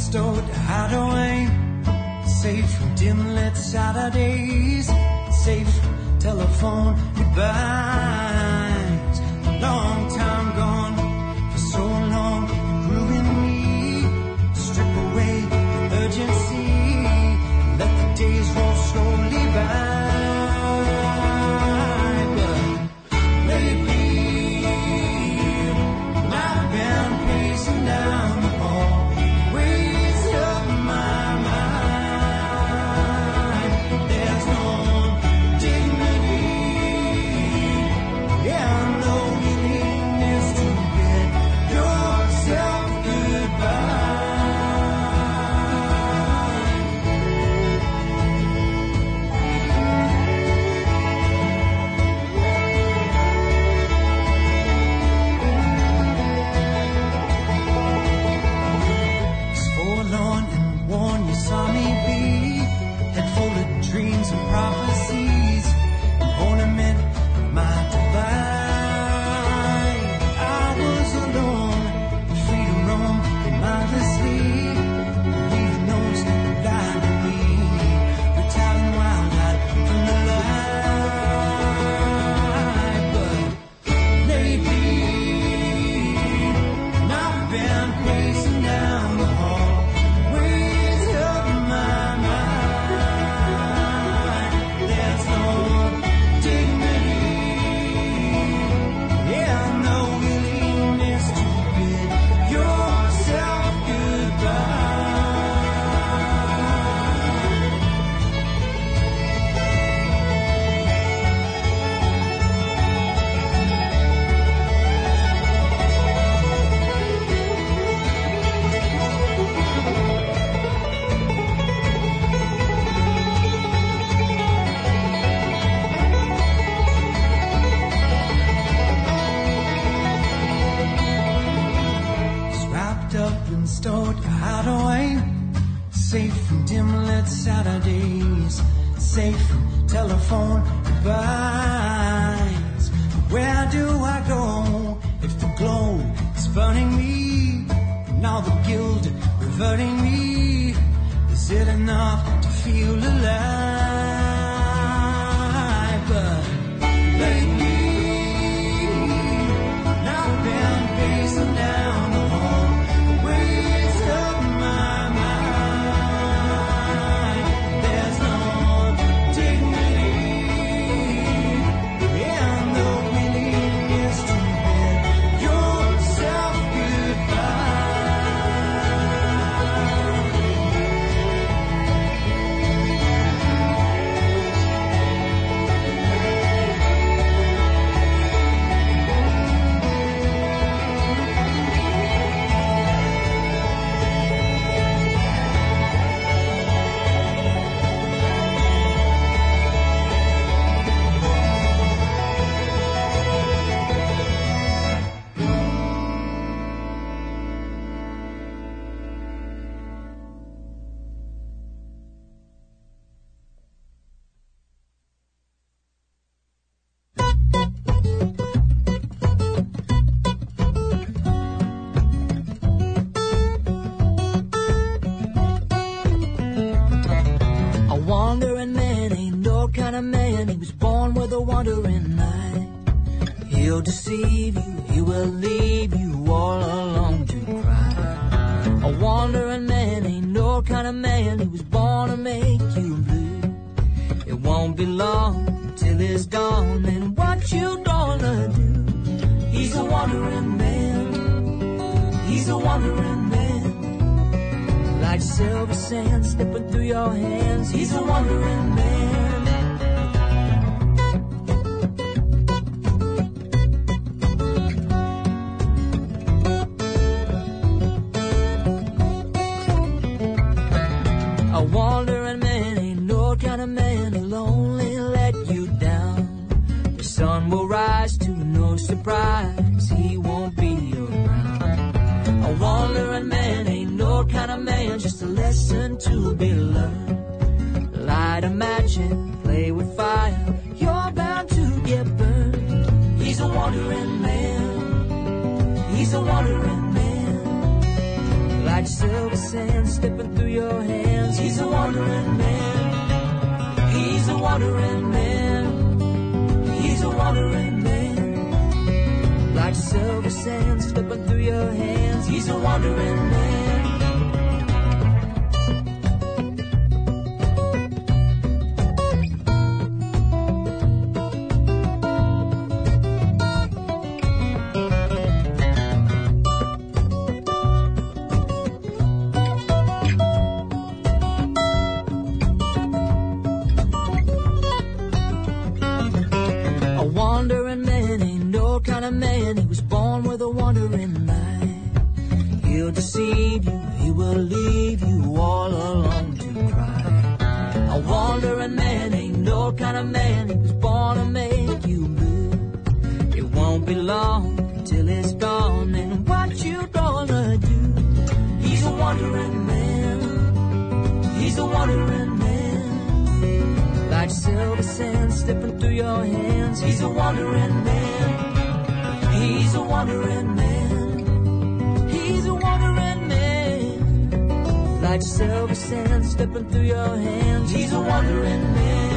stowed hideaway, safe from dim lit Saturdays, safe from telephone goodbyes. Long time gone, for so long, grew in me. Strip away the urgency, let the days roll slowly by. He's a wandering man, like silver sand slipping through your hands. He's a wandering man. He's a wandering man. He's a wandering man. Like silver sand slipping through your hands. He's a wandering man. Man, he was born with a wandering mind. He'll deceive you, he will leave you all alone to cry. A wandering man ain't no kind of man. He was born to make you blue. It won't be long until it's gone, and what you gonna do? He's a wandering man. He's a wandering man. Like silver sand slipping through your hands. He's a wandering man. He's a wandering man. He's a wandering man. Like silver sand slipping through your hands. He's a wandering man.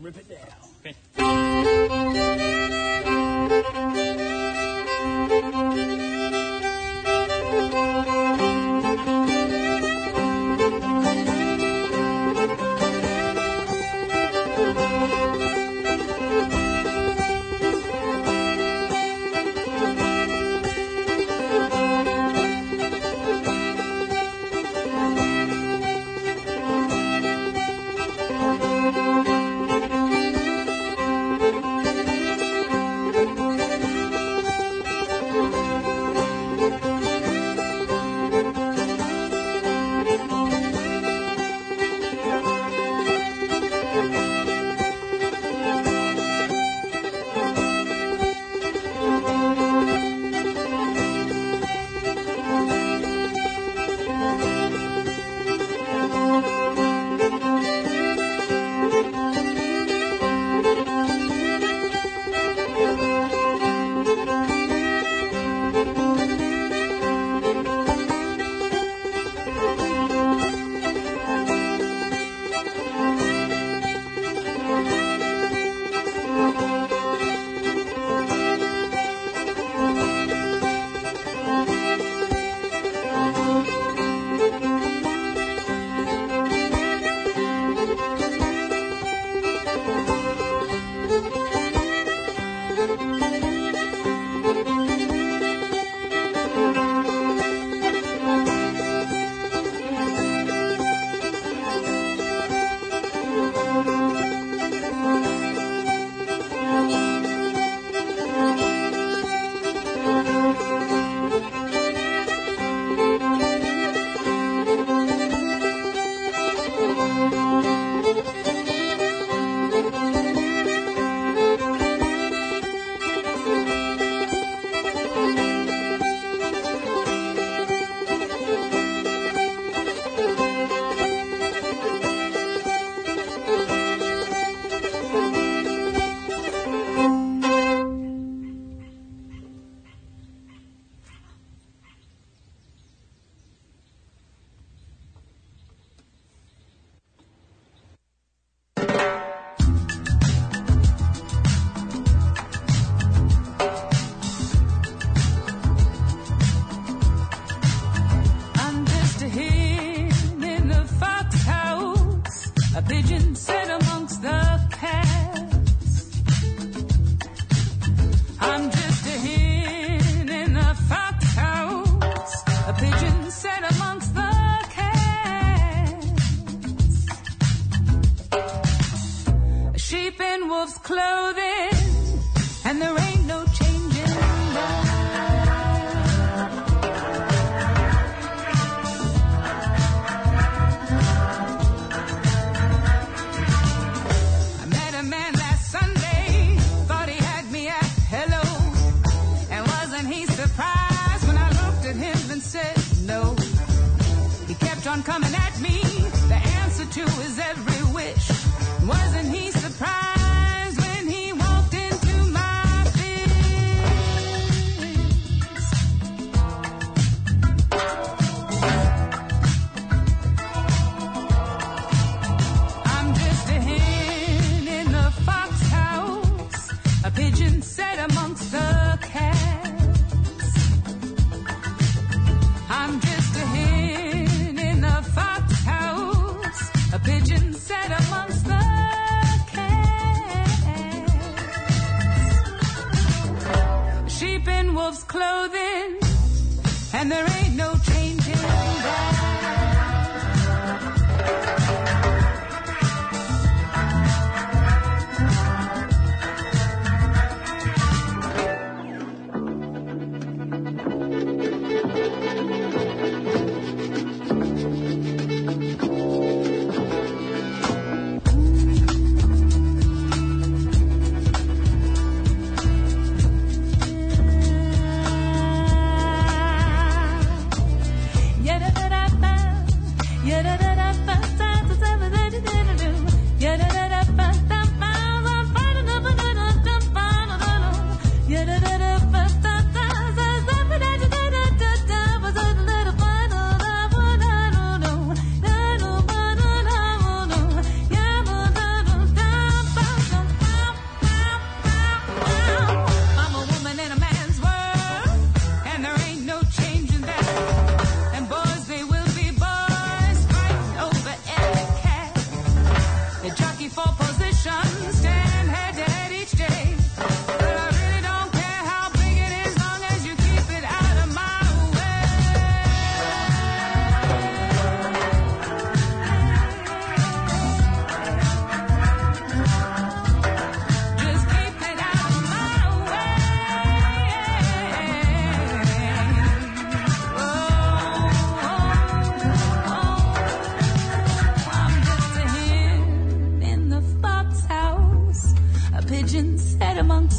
rip it down. Okay.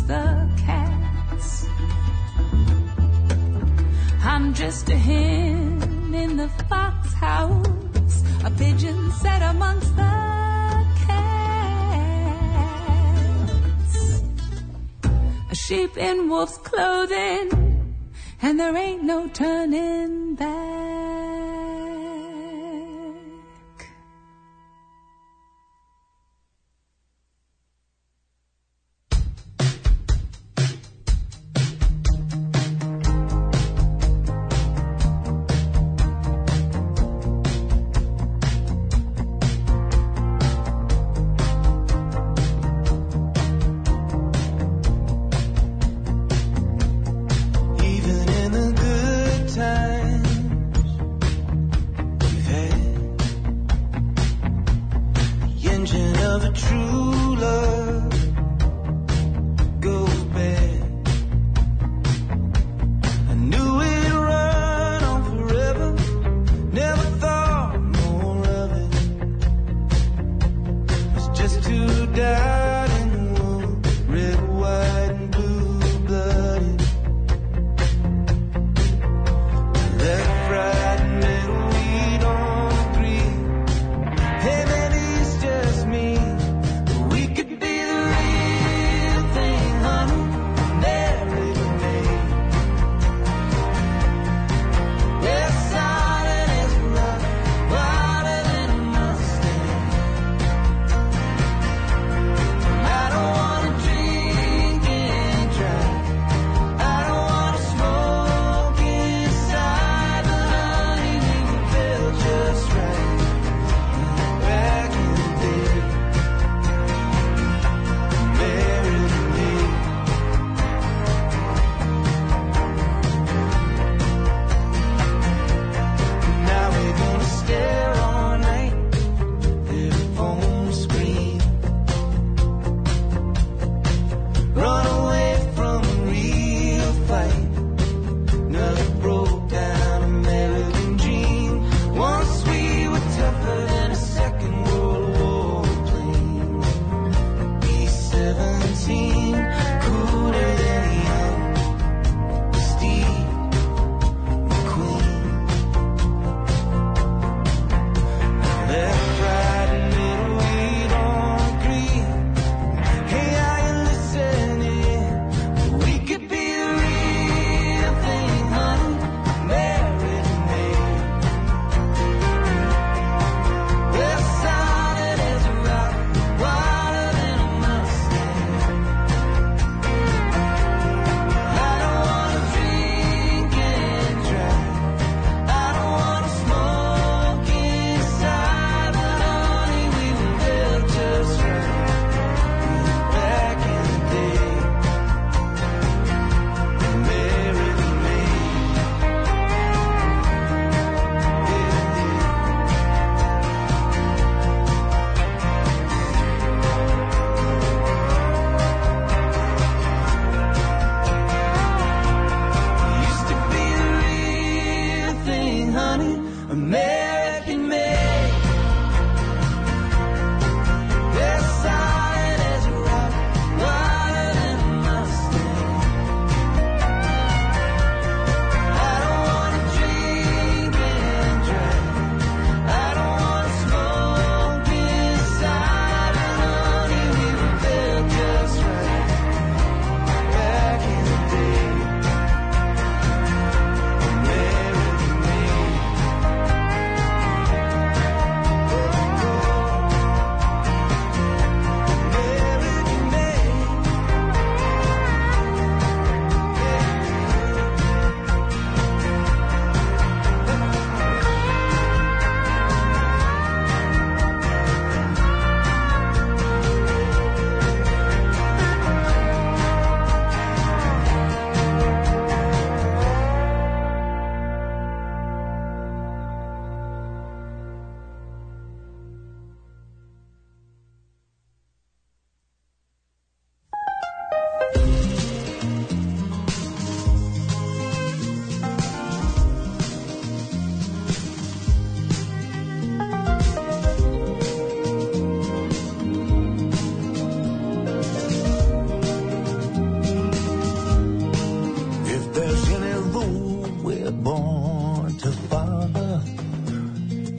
amongst the cats. I'm just a hen in the fox house, a pigeon set amongst the cats, a sheep in wolf's clothing, and there ain't no turning back.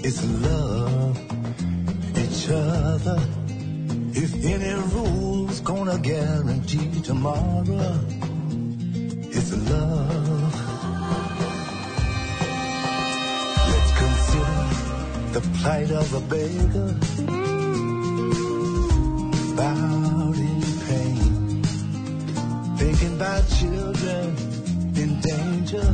is love each other. If any rule's gonna guarantee tomorrow, it's love. Let's consider the plight of a beggar, bowed in pain, thinking about children in danger,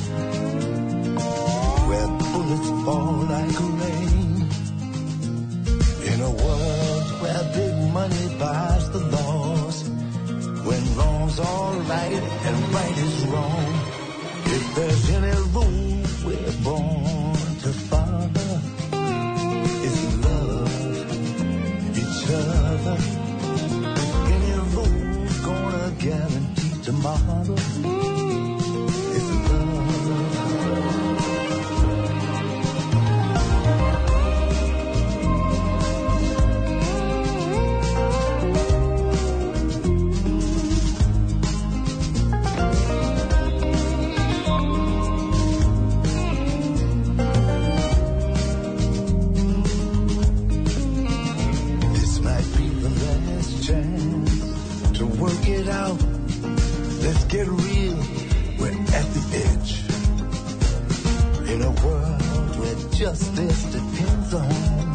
where bullets fall like rain. In a world where big money buys the laws, when wrong's all right and right is wrong. If there's any rule we're born to follow, it's love each other. Any rule's gonna guarantee tomorrow, it's love. Out. Let's get real, we're at the edge. In a world where justice depends on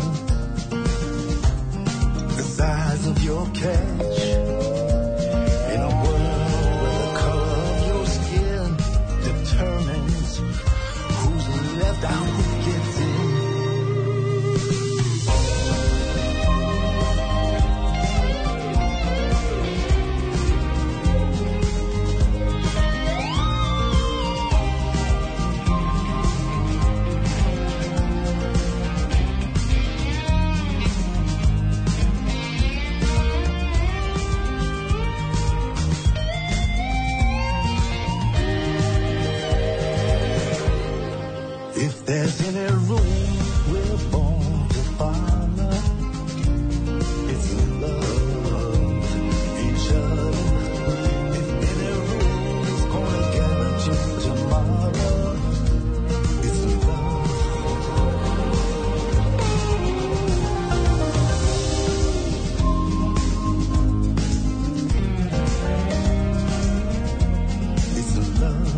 the size of your cash. In a world where the color of your skin determines who's left out, who gets in. There's any room we're born to follow, it's love each other. If any room is gonna guarantee tomorrow, it's love. It's love.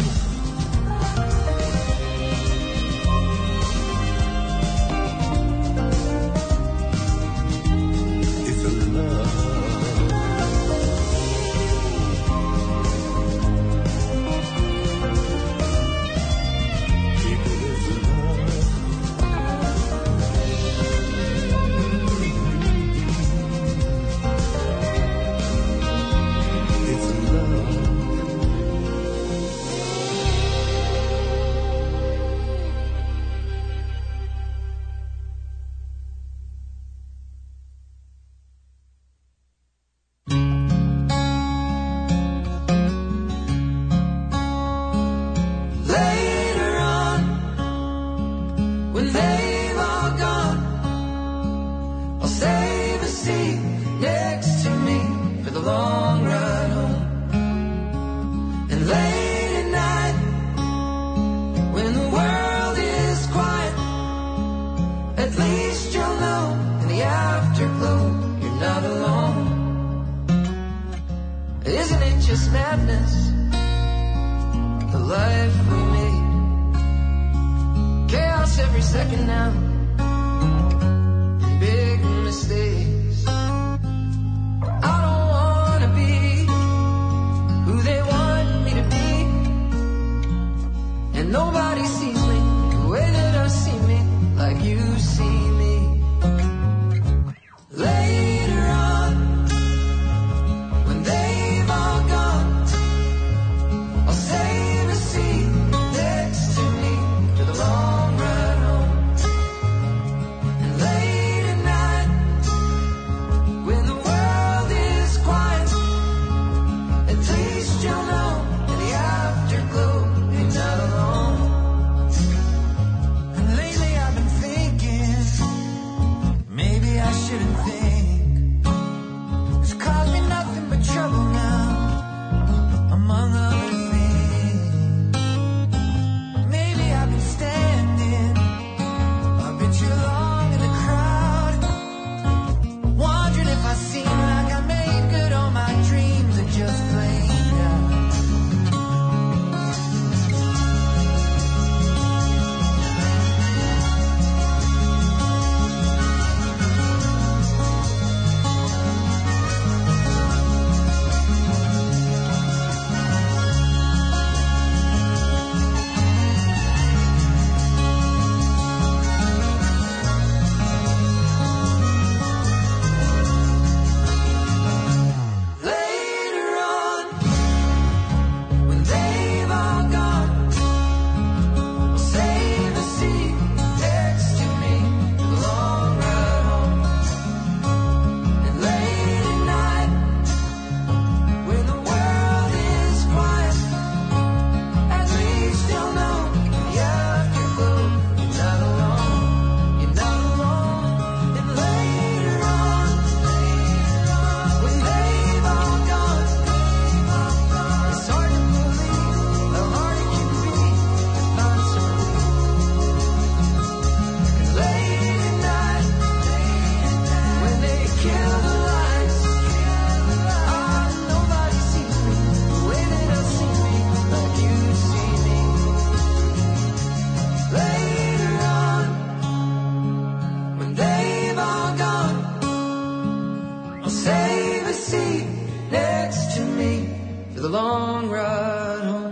Lately I've been thinking been too long in the crowd, wondering if I seem like I made good on my dreams and just flamed out. Save a seat next to me for the long ride home.